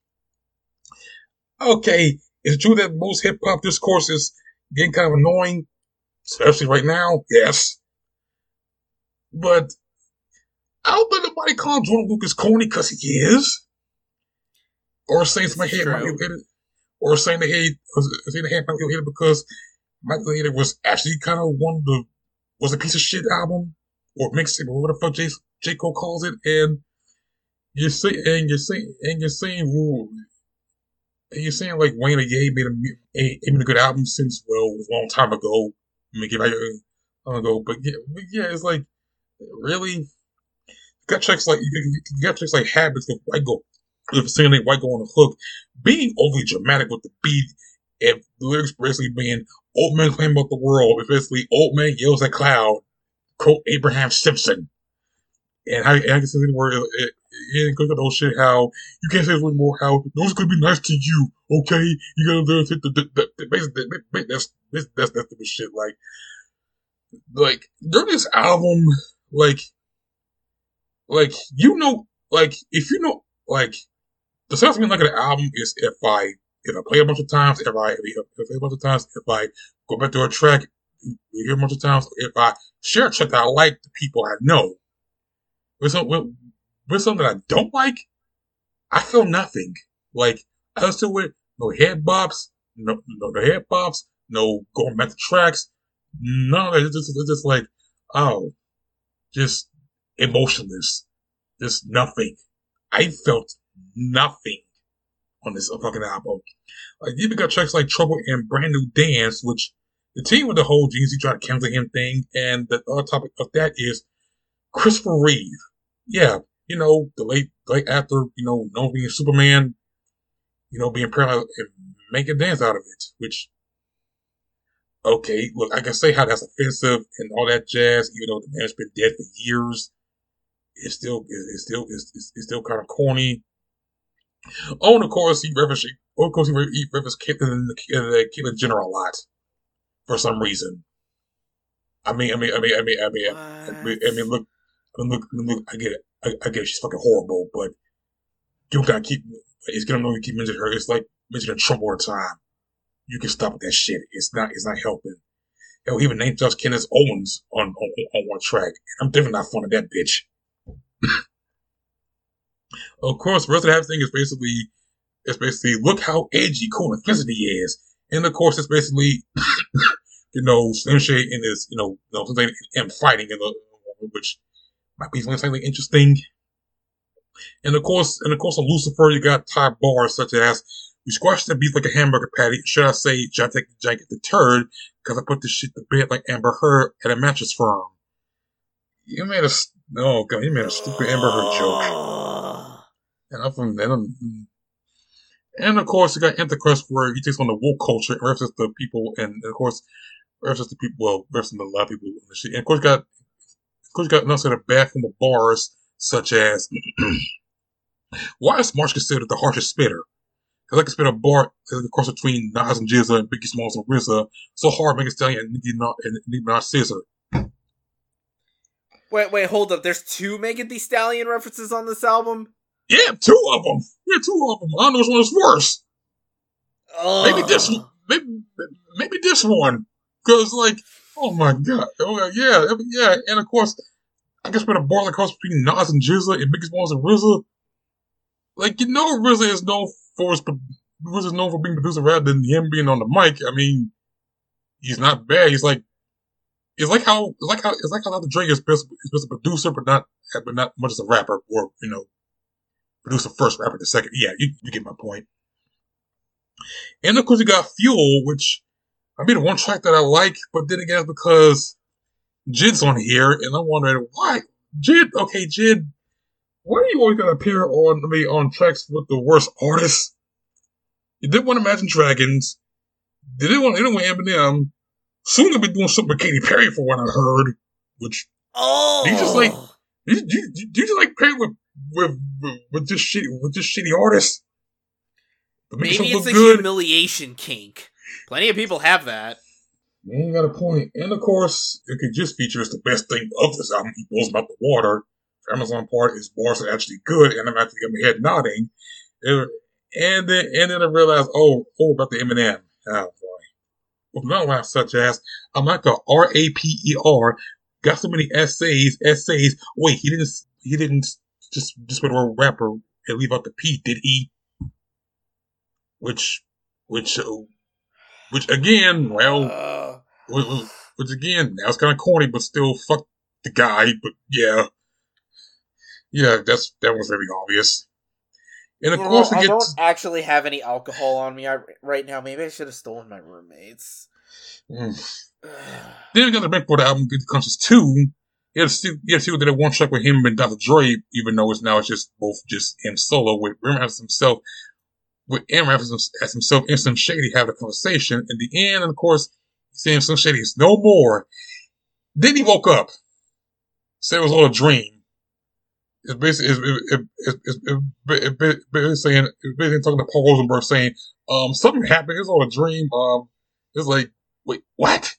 Okay. It's true that most hip hop discourse is getting kind of annoying, especially right now. Yes. But I don't think nobody call Jordan Lucas corny because he is. Or saying somebody hate Michael Hater. Or saying they hate, saying they hate Michael Hater because Michael Hater was actually kind of one of the, was a piece of shit album. Or mixtape, or whatever the fuck J, J. Cole calls it. And you're saying, and you're saying, and you're saying, well, and you're saying like Wayne or Ye made a, a, made a good album since, well, it was a long time ago. I mean, like, a long ago. But yeah, but yeah, it's like, really? You got tracks like you got tracks like Habits with White Go, if singing that White Go on the hook, being overly dramatic with the beat, and the lyrics basically being old man playing about the world, basically old man yells at cloud, quote Abraham Simpson, and how I can say the word it, it, it look at those shit how you can't say anymore how no one's gonna be nice to you, okay? You gotta learn to the, the, the, the basically that's that's that's that's the shit like like during this album. Like, like, you know, like, if you know, like, the sense of me like an album is if I, if I play a bunch of times, if I, if I play a bunch of times, if I go back to a track, hear a bunch of times, if I share a track that I like, the people I know. With, some, with, with something that I don't like, I feel nothing. Like, I listen to it, no head bops, no, no, no head bops, no going back to tracks, No, it's just, it's just like, oh, just emotionless. Just nothing. I felt nothing on this fucking album. Like, you even got tracks like Trouble and Brand New Dance, which the team with the whole G Z tried to cancel him thing, and the other topic of that is Christopher Reeve. Yeah, you know, the late, late actor, you know, known being Superman, you know, being paralyzed and make a dance out of it, which, okay, look, I can say how that's offensive and all that jazz, even though the man's been dead for years. It's still, it's still, it's, it's, it's still kind of corny. Oh, and of course, he referenced, of course, he referenced Caitlyn, Caitlyn Jenner a lot for some reason. I mean, I mean, I mean, I mean, I mean, I mean, I mean, look, I mean, look, I, mean, look, I get it. I, I get it. She's fucking horrible, but you gotta keep, it's gonna know you keep mentioning her. It's like mentioning Trump all the time. You can stop with that shit. It's not, it's not helping. Hell, he even named Josh Kenneth Owens on, on, on one track. I'm definitely not fond of that bitch. Of course, the rest of that thing is basically, it's basically, look how edgy, cool, and offensive he is. And of course, it's basically, you know, Slim Shady and his, you know, you know something and fighting, in the, which might be something interesting. And of course, and of course, on Lucifer, you got top bars such as, we squashed the beef like a hamburger patty. Should I say, should I take the jacket the turd? Because I put this shit to bed like Amber Heard at a mattress firm. You made a, no, God, you made a stupid Amber Heard joke. And I'm from, and, and of course, you got Antichrist where he takes on the woke culture and references the people, and of course, references the people, well, references a lot of people. And of course, you got, of course, you got another set of bad form of bars, such as, why is Marsh considered the harshest spitter? Because I can spit a bar of course between Nas and Jizza and Biggie Smalls and R Z A so hard Megan Thee Stallion and Nicki Minaj Scissor. Wait, wait, hold up. There's two Megan Thee Stallion references on this album? Yeah, two of them. Yeah, two of them. I don't know which one is worse. Ugh. Maybe this one. Maybe, maybe this one. Because, like, oh my god. Oh, yeah, yeah. And of course, I can spit a bar like cross between Nas and Jizza and Biggie Smalls and R Z A. Like, you know, R Z A is known for his, R Z A is known for being producer rather than him being on the mic. I mean, he's not bad. He's like, it's like how, it's like how, it's like how Doctor Dre is best, is best a producer, but not, but not much as a rapper, or, you know, producer first, rapper the second. Yeah, you, you get my point. And of course, you got Fuel, which, I mean, one track that I like, but then again, because Jid's on here, and I'm wondering, why? Jid, okay, Jid, why do you always gotta appear on, I mean, on tracks with the worst artists? You did want Imagine Dragons. They didn't want, they didn't want Eminem. Soon they'll be doing something with Katy Perry for what I heard, which, oh, you just like, you, you, you just like Perry with, with, with, with this shitty, with this shitty artist. Maybe it's a good humiliation kink. Plenty of people have that. Man, you got a point. And of course, it could just feature as the best thing of this album. He blows about the water. For Amazon part, his bars are actually good, and I'm actually got my head nodding. And then, and then I realized, oh, oh, about the Eminem. Oh boy. With another line such as, I'm like a R A P E R, got so many essays, essays. Wait, he didn't, he didn't just, just put the word rapper and leave out the P, did he? Which, which, uh, which again, well, uh, which, which again, that was kind of corny, but still, fuck the guy, but yeah. Yeah, that's, that was very obvious. And of you course, know, it I gets, don't actually have any alcohol on me right now. Maybe I should have stolen my roommate's. Mm. Then we got the back for the album, Good Conscience two. You had to see, you had to see what they did one track with him and Doctor Dre, even though it's now it's just both just him solo with Rim as himself, with Aaron as himself and Slim Shady having a conversation. In the end, and of course, he's saying Slim Shady is no more. Then he woke up. Said it was all a dream. It's basically, it's, it, it, it, it, it, it, it's saying, it's basically talking to Paul Rosenberg saying, um, something happened, it's all a dream, um, it's like, wait, what?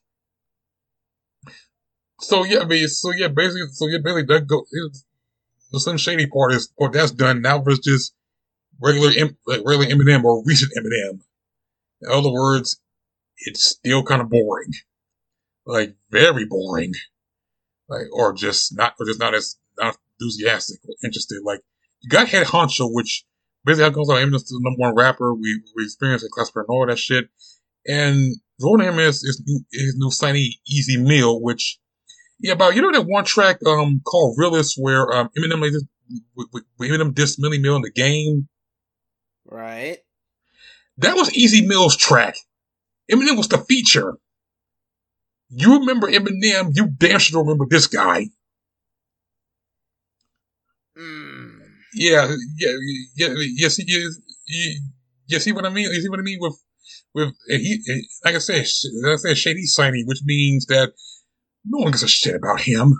So yeah, I mean, so yeah, basically, so yeah, basically that go, the Slim Shady part is, or that's done, now it's just regular, like regular Eminem or recent Eminem. In other words, it's still kind of boring. Like, very boring. Like, or just not, or just not as, not enthusiastic or interested. Like, you got Head Honcho, which basically how it goes out, Eminem's the number one rapper. We we experienced a class and all that shit. and rolling him is his new his new signee Easy Meal, which yeah, about you know that one track um called Realist where um Eminem like, with, with, with Eminem dissed Millie Mill in the game. Right. That was Easy Mill's track. Eminem was the feature. You remember Eminem? You damn sure don't remember this guy. Mm. Yeah, yeah, yeah, yes, you, you, you see what I mean? You see what I mean with, with he, like I said, like I said, Shady Signee, which means that no one gives a shit about him.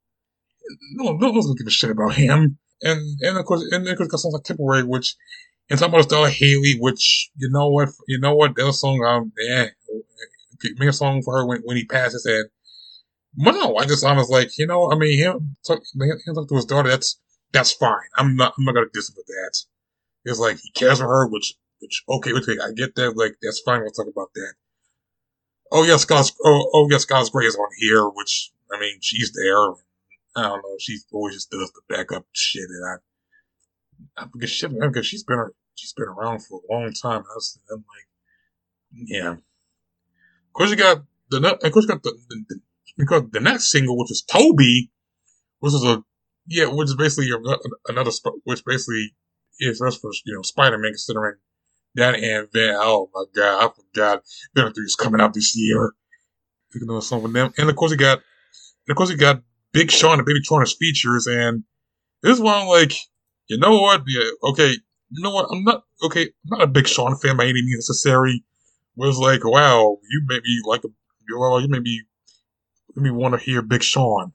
No, no one's gonna give a shit about him. And and of course, and then of course, got songs like Temporary, which and talking about Stella Haley, which you know what, you know what, that song, um, yeah, make a song for her when when he passes, and no, I just I was like, you know, I mean, him talk, him talk to his daughter, that's that's fine. I'm not I'm not gonna diss him with that. It's like he cares for her, which which okay, okay, I get that. Like that's fine. We'll talk about that. Oh yeah, Scott's oh oh yeah, Scott's Gray is on here, which I mean, she's there. I don't know. She always just does the backup shit, and I I forget shit because she's been she's been around for a long time. I was, I'm like, yeah. Of course, you got the of course you got the, the, the because the next single, which is Toby, which is a yeah, which is basically another which basically is us for you know Spider-Man, considering that and Van. Oh my god, I forgot Venom three is coming out this year. You know some of them, and of course you got, and of course you got Big Sean and Baby Tron as features, and this one I'm like, you know what? Yeah, okay, you know what? I'm not okay. I'm not a Big Sean fan by any means necessary. Was like, wow, you maybe like a, well, you maybe let me want to hear Big Sean.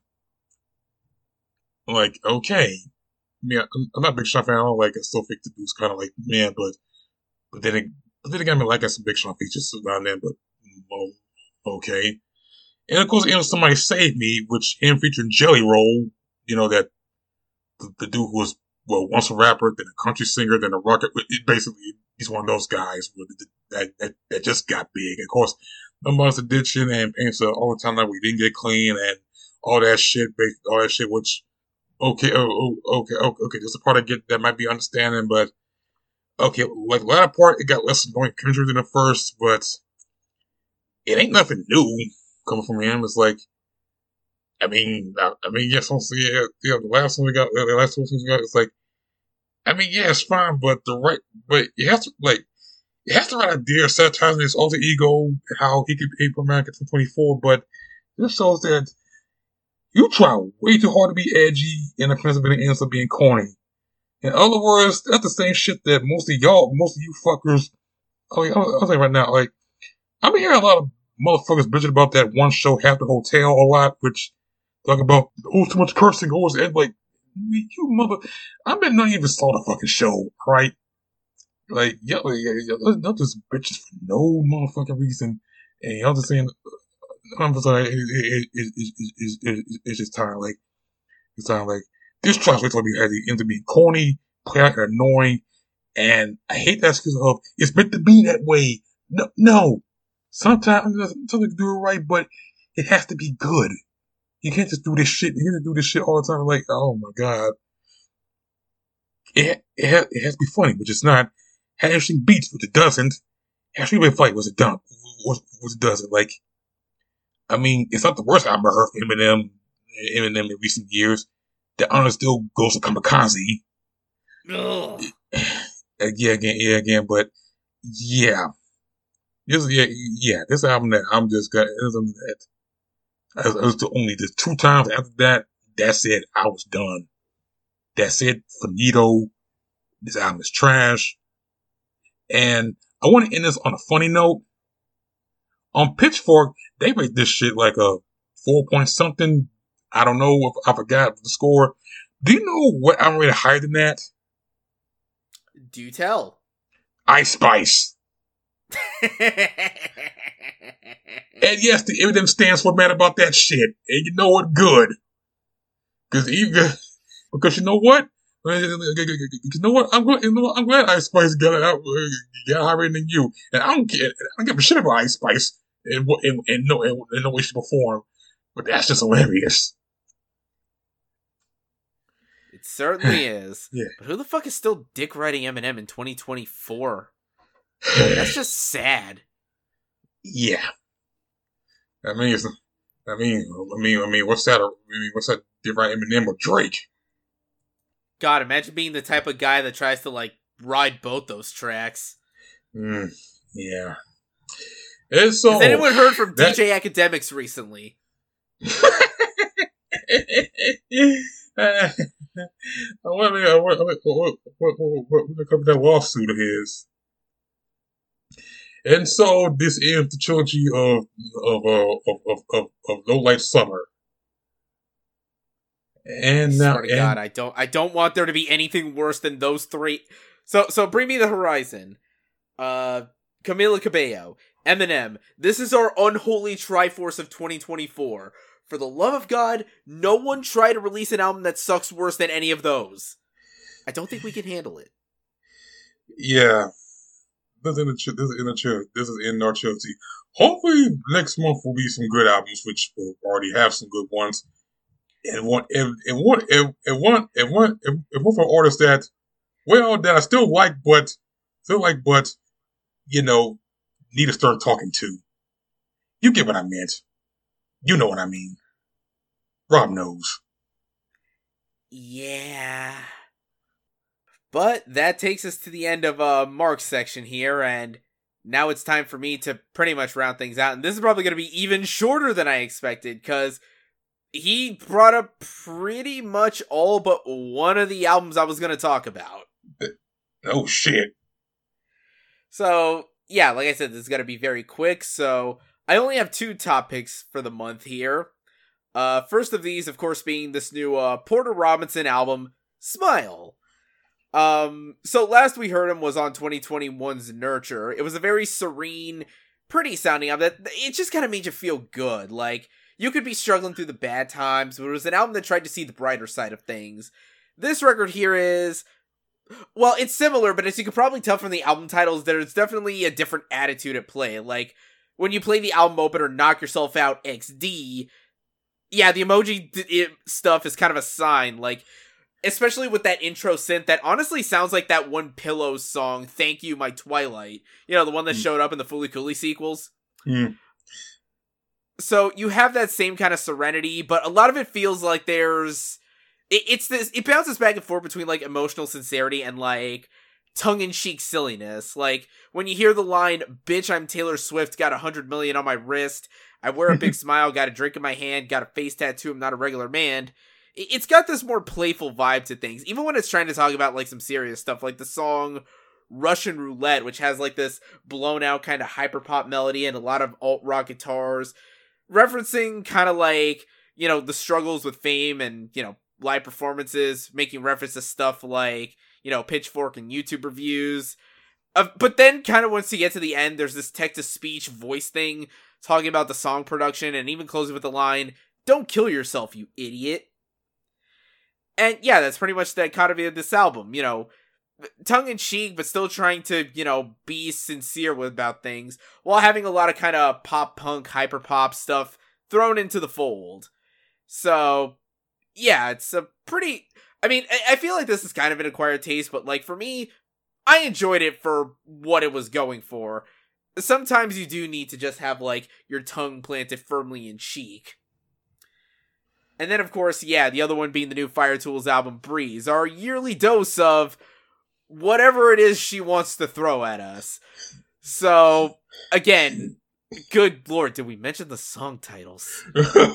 I'm like, okay. I mean, I'm, I'm not a Big Sean fan. I don't like. I still think the dude's kind of like man, but but then it, but then again, I mean, like I some Big Sean features around there, but well, okay. And of course, you know, Somebody Save Me, which him featuring Jelly Roll. You know that the, the dude who was well once a rapper, then a country singer, then a rocker. Basically, he's one of those guys that that that just got big. Of course, Nobody's Addiction and Paints all the time like we didn't get clean and all that shit, all that shit, which. Okay, oh, oh, okay, okay, okay. There's a part I get that might be understanding, but okay, like the latter part, it got less annoying chemistry than the first, but it ain't nothing new coming from him. It's like, I mean, I, I mean, yes, yeah, yeah, the last one we got, the last one we got, it's like, I mean, yeah, it's fine, but the right, but it has to, like, it has the right idea of satirizing his alter ego, how he could be April American twenty-four, but this shows that you try way too hard to be edgy, and the principality ends up being corny. In other words, that's the same shit that most of y'all, most of you fuckers, I mean, I'll, I'll say right now, like, I've been hearing a lot of motherfuckers bitching about that one show, Half the Hotel, a lot, which talk about, oh, too much cursing, oh, it's and like, you mother, I bet none of you even saw the fucking show, right? Like, y'all, y'all just bitches for no motherfucking reason, and y'all just saying, I'm sorry, it, it, it, it, it, it, it's just tired. Like, it's tired. Like, this translates to be has the ends up being corny, plain, and annoying, and I hate that because of it's meant to be that way. No, no. Sometimes something to do it right, but it has to be good. You can't just do this shit. You can't do this shit all the time. Like, oh my god, it it has, it has to be funny, which it's not. Had interesting beats, which it doesn't. Has to be a fight, was it dumb? Which it doesn't. Like. I mean, it's not the worst album I heard from Eminem, Eminem in recent years. The honor still goes to Kamikaze. Ugh. Yeah, again, yeah, again, but yeah, this, yeah, yeah, this album that I'm just got, it was, that, it was the only the two times after that. That's it. I was done. That's it. Finito. This album is trash. And I want to end this on a funny note. On Pitchfork, they rate this shit like a four point something. I don't know if I forgot the score. Do you know what I'm rated higher than that? Do tell. Ice Spice. And yes, the Eminem stands for mad about that shit. And you know what? Good. Because even because you know what? You know what? I'm glad. You know what? I'm glad Ice Spice got it out, got a higher rating than you. And I don't get. I don't give a shit about Ice Spice. In, in, in, no, in, in no way, shape, or form. But that's just hilarious. It certainly is. Yeah. But who the fuck is still dick riding Eminem in twenty twenty-four? That's just sad. Yeah. I mean, it's, I mean, I mean, I mean, what's that? I mean, what's that different Eminem or Drake? God, imagine being the type of guy that tries to, like, ride both those tracks. Mm, yeah. And so, Has anyone heard from that... D J Academics recently? uh, what, what, what, what, what, what, what, what comes that lawsuit of his? And so this is the trilogy of of uh, of, of, of, of No Light Summer. And I now, swear to and, God, I don't, I don't want there to be anything worse than those three. So, so Bring Me the Horizon, uh, Camila Cabello, Eminem. This is our unholy Triforce of twenty twenty-four. For the love of God, no one try to release an album that sucks worse than any of those. I don't think we can handle it. Yeah, this is in the this is in the this is in our trilogy. Hopefully, next month will be some good albums, which will already have some good ones. And one, and, and one, and, and one, and one, and, and one from artists that, well, that I still like, but still like, but you know, need to start talking to. You get what I meant. You know what I mean. Rob knows. Yeah. But that takes us to the end of uh, Mark's section here, and now it's time for me to pretty much round things out. And this is probably going to be even shorter than I expected, because he brought up pretty much all but one of the albums I was going to talk about. Oh, shit. So, yeah, like I said, this is going to be very quick, so I only have two top picks for the month here. Uh, first of these, of course, being this new uh, Porter Robinson album, Smile. Um, so last we heard him was on twenty twenty-one's Nurture. It was a very serene, pretty sounding album that it just kind of made you feel good. Like, you could be struggling through the bad times, but it was an album that tried to see the brighter side of things. This record here is, well, it's similar, but as you could probably tell from the album titles, there's definitely a different attitude at play. Like, when you play the album opener, Knock Yourself Out X D, yeah, the emoji d- it, stuff is kind of a sign, like, especially with that intro synth that honestly sounds like that one Pillows song, Thank You, My Twilight. You know, the one that mm. showed up in the Fooly Cooly sequels? Mm. So you have that same kind of serenity, but a lot of it feels like there's... It, it's this... It bounces back and forth between, like, emotional sincerity and, like, tongue-in-cheek silliness. Like, when you hear the line, Bitch, I'm Taylor Swift, got a hundred million on my wrist, I wear a big smile, got a drink in my hand, got a face tattoo, I'm not a regular man. It's got this more playful vibe to things, even when it's trying to talk about, like, some serious stuff, like the song Russian Roulette, which has, like, this blown-out kind of hyper-pop melody and a lot of alt-rock guitars, referencing kind of, like, you know, the struggles with fame and, you know, live performances, making reference to stuff like, you know, Pitchfork and YouTube reviews. Uh, but then, kind of once you get to the end, there's this text-to-speech voice thing, talking about the song production, and even closing with the line, "Don't kill yourself, you idiot." And yeah, that's pretty much the dichotomy of this album, you know, tongue-in-cheek, but still trying to, you know, be sincere about things, while having a lot of kind of pop-punk, hyper-pop stuff thrown into the fold. So, yeah, it's a pretty... I mean, I feel like this is kind of an acquired taste, but, like, for me, I enjoyed it for what it was going for. Sometimes you do need to just have, like, your tongue planted firmly in cheek. And then, of course, yeah, the other one being the new Fire Tools album, Breeze, our yearly dose of whatever it is she wants to throw at us. So, again, good lord, did we mention the song titles?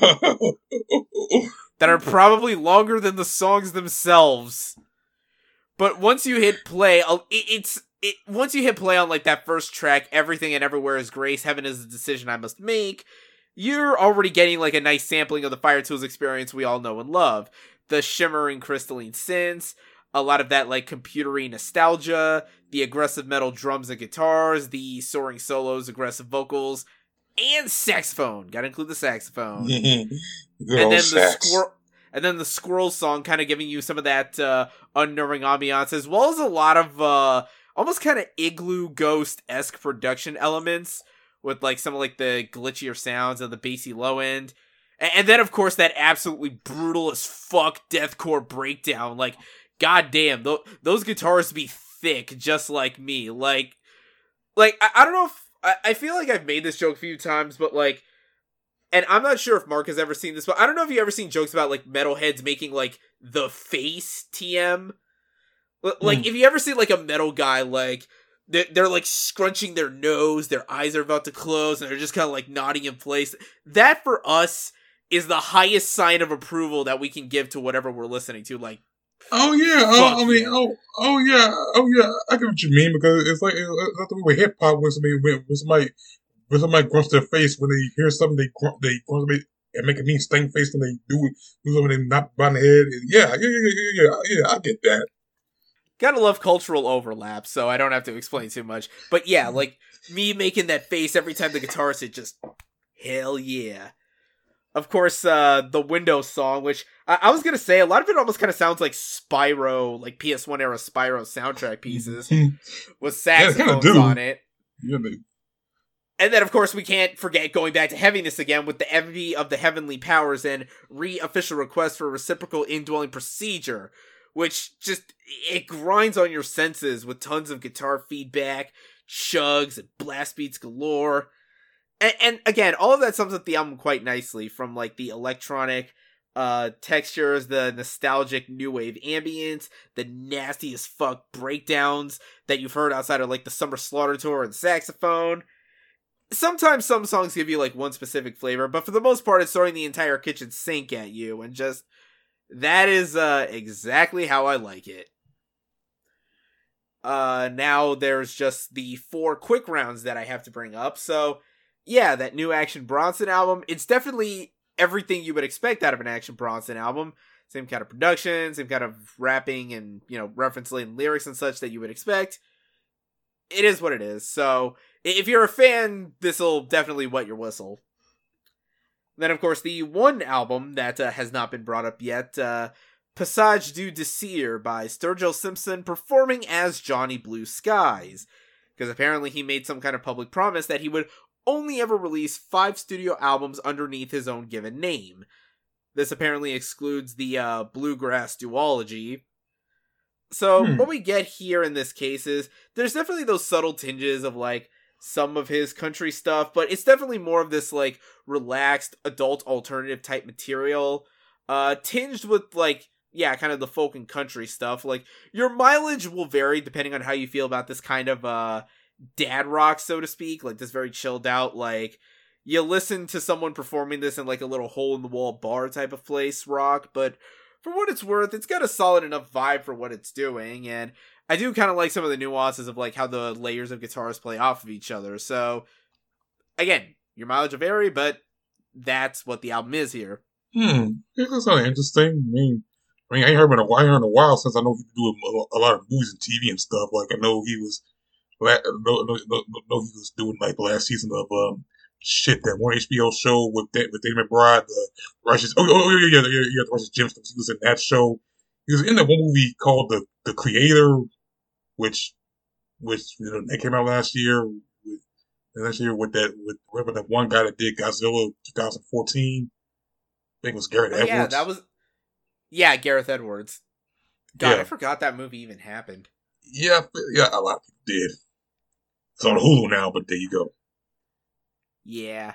That are probably longer than the songs themselves. But once you hit play, it's... It, once you hit play on, like, that first track, Everything and Everywhere is Grace, Heaven is a Decision I Must Make, you're already getting, like, a nice sampling of the Fire Tools experience we all know and love. The shimmering crystalline synths, a lot of that, like, computery nostalgia, the aggressive metal drums and guitars, the soaring solos, aggressive vocals, and saxophone. Gotta include the saxophone. and then the squirrel... And then the Squirrel song kind of giving you some of that uh, unnerving ambiance, as well as a lot of... Uh, almost kind of Igloo Ghost-esque production elements with, like, some of, like, the glitchier sounds of the bassy low end. And, and then, of course, that absolutely brutal as fuck deathcore breakdown. Like, goddamn, th- those guitars be thick just like me. Like, like I-, I don't know if I, I feel like I've made this joke a few times, but like, and I'm not sure if Mark has ever seen this, but I don't know if you ever seen jokes about like metalheads making like the face T M. Like, mm. if you ever see like a metal guy, like they're, they're like scrunching their nose, their eyes are about to close, and they're just kind of like nodding in place. That for us is the highest sign of approval that we can give to whatever we're listening to. Like, oh yeah, oh, I mean, yeah. oh, oh yeah, oh yeah, I get what you mean, because it's like it's like the way with hip hop, when somebody when somebody when somebody grunts their face when they hear something, they grunt, they grunt and make a mean sting face when they do do something, they knock behind the head. Yeah, yeah, yeah, yeah, yeah, yeah, I get that. Gotta love cultural overlap, so I don't have to explain too much. But yeah, like me making that face every time the guitarist hit, just hell yeah. Of course, uh, the Windows song, which I, I was gonna say, a lot of it almost kind of sounds like Spyro, like P S one era Spyro soundtrack pieces, with saxophones yeah, on it. Yeah, they... And then, of course, we can't forget going back to heaviness again with the envy of the heavenly powers and re-official request for a reciprocal indwelling procedure, which just, it grinds on your senses with tons of guitar feedback, chugs, and blast beats galore. And, and again, all of that sums up the album quite nicely, from like the electronic uh, textures, the nostalgic new wave ambience, the nasty as fuck breakdowns that you've heard outside of like the Summer Slaughter Tour and saxophone. Sometimes some songs give you like one specific flavor, but for the most part, it's throwing the entire kitchen sink at you, and just that is uh, exactly how I like it. Uh, now there's just the four quick rounds that I have to bring up, so. Yeah, that new Action Bronson album, it's definitely everything you would expect out of an Action Bronson album. Same kind of production, same kind of rapping and, you know, referencing lyrics and such that you would expect. It is what it is. So, if you're a fan, this'll definitely wet your whistle. Then, of course, the one album that uh, has not been brought up yet, uh, Passage du Désir by Sturgill Simpson performing as Johnny Blue Skies. Because apparently he made some kind of public promise that he would only ever release five studio albums underneath his own given name. This apparently excludes the uh, Bluegrass duology. So hmm. what we get here in this case is there's definitely those subtle tinges of like some of his country stuff, but it's definitely more of this like relaxed adult alternative type material, uh, tinged with like, yeah, kind of the folk and country stuff. Like your mileage will vary depending on how you feel about this kind of uh dad rock, so to speak, like this very chilled out, like you listen to someone performing this in like a little hole in the wall bar type of place rock, but for what it's worth, it's got a solid enough vibe for what it's doing, and I do kind of like some of the nuances of like how the layers of guitars play off of each other. So again, your mileage will vary, but that's what the album is here. Hmm, yeah, that's kind of interesting. I mean, I mean, I ain't heard in a while, in a while since I know he do a, a lot of movies and T V and stuff. Like I know he was. No, no, no, no, he was doing like the last season of um shit, that one H B O show with that with David McBride, the Righteous. Oh, oh, yeah, yeah, yeah, yeah, the Righteous Gemstones. He was in that show. He was in that one movie called the the Creator, which which you know that came out last year. With last year with that with whoever that one guy that did Godzilla twenty fourteen. I think it was Gareth oh, Edwards. Yeah, that was. Yeah, Gareth Edwards. God, yeah. I forgot that movie even happened. Yeah, yeah, a lot of people did. It's on Hulu now, but there you go. Yeah.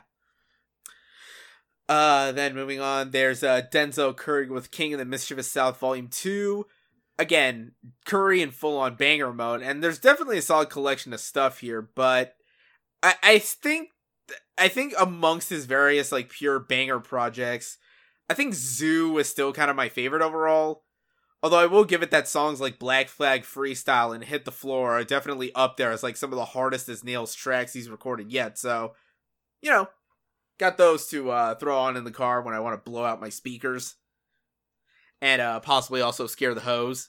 Uh, then moving on, there's uh, Denzel Curry with King of the Mischievous South Volume two. Again, Curry in full-on banger mode, and there's definitely a solid collection of stuff here, but I, I think I think amongst his various like pure banger projects, I think Zoo is still kind of my favorite overall. Although I will give it that songs like Black Flag Freestyle and Hit the Floor are definitely up there as like some of the hardest as nails tracks he's recorded yet. So, you know, got those to uh, throw on in the car when I want to blow out my speakers. And uh, possibly also scare the hose.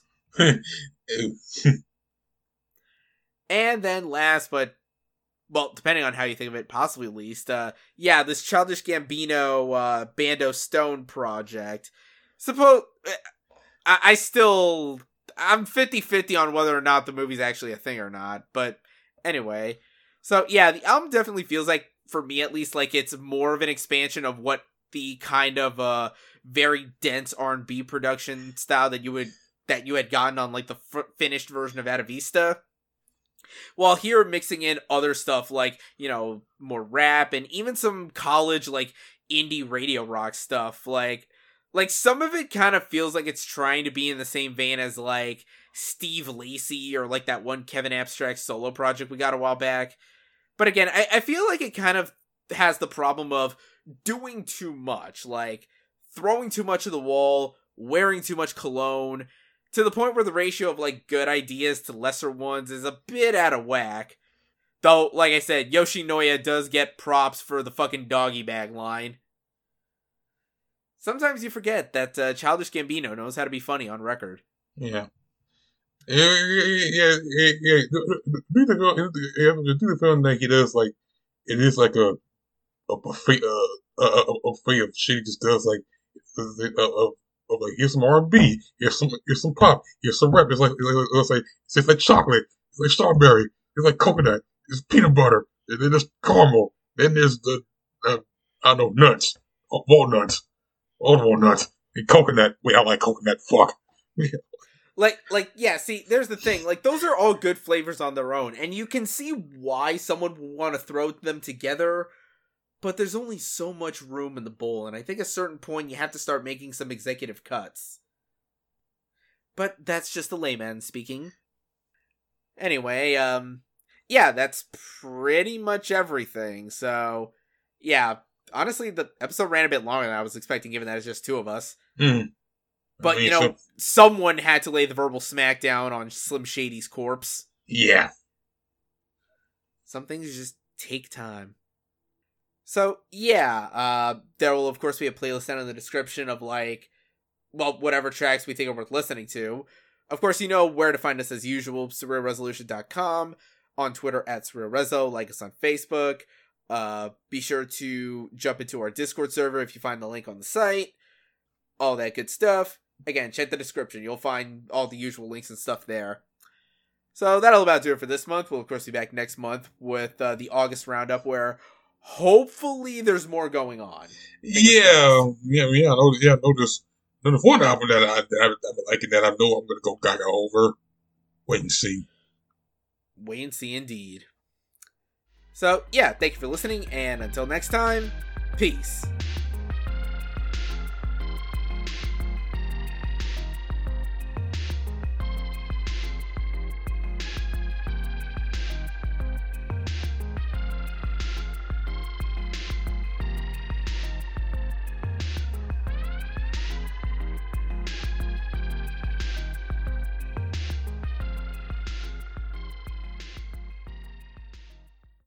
And then last, but, well, depending on how you think of it, possibly least, uh, yeah, this Childish Gambino uh, Bando Stone project. Suppose... I still, I'm fifty-fifty on whether or not the movie's actually a thing or not, but anyway. So yeah, the album definitely feels like, for me at least, like it's more of an expansion of what the kind of uh very dense R and B production style that you would, that you had gotten on like the f- finished version of Adavista. While here mixing in other stuff like, you know, more rap and even some college, like, indie radio rock stuff. Like, like some of it kind of feels like it's trying to be in the same vein as, like, Steve Lacy or, like, that one Kevin Abstract solo project we got a while back. But again, I, I feel like it kind of has the problem of doing too much. Like, throwing too much at the wall, wearing too much cologne, to the point where the ratio of, like, good ideas to lesser ones is a bit out of whack. Though, like I said, Yoshinoya does get props for the fucking doggy bag line. Sometimes you forget that uh, Childish Gambino knows how to be funny on record. Yeah. Yeah, yeah, yeah, yeah. yeah. Do the do the film like he does, like, it is like a, a buffet, uh, a, a buffet of shit he just does, like, uh, uh, of like, here's some R and B, here's some, here's some pop, here's some rap. It's like, it's like, it's like, it's like chocolate, it's like strawberry, it's like coconut, it's peanut butter, and then there's caramel, then there's the, uh, I don't know, nuts, walnuts, old walnuts, and coconut. Wait, I like coconut. Fuck. Like, like, yeah, see, there's the thing. Like, those are all good flavors on their own, and you can see why someone would want to throw them together, but there's only so much room in the bowl, and I think at a certain point you have to start making some executive cuts. But that's just the layman speaking. Anyway, um, yeah, that's pretty much everything, so, yeah, honestly, the episode ran a bit longer than I was expecting, given that it's just two of us. Mm. But, I mean, you know, so- someone had to lay the verbal smackdown on Slim Shady's corpse. Yeah. Some things just take time. So, yeah, uh, there will, of course, be a playlist down in the description of, like, well, whatever tracks we think are worth listening to. Of course, you know where to find us as usual, surreal resolution dot com, on Twitter at surrealrezo, like us on Facebook. Uh, be sure to jump into our Discord server if you find the link on the site. All that good stuff. Again, check the description. You'll find all the usual links and stuff there. So that'll about do it for this month. We'll, of course, be back next month with uh, the August roundup, where hopefully there's more going on. Yeah, yeah, yeah. I know, yeah, I know this. There's one album that I, that I, I'm liking that I know I'm going to go gaga over. Wait and see. Wait and see, indeed. So, yeah, thank you for listening, and until next time, peace.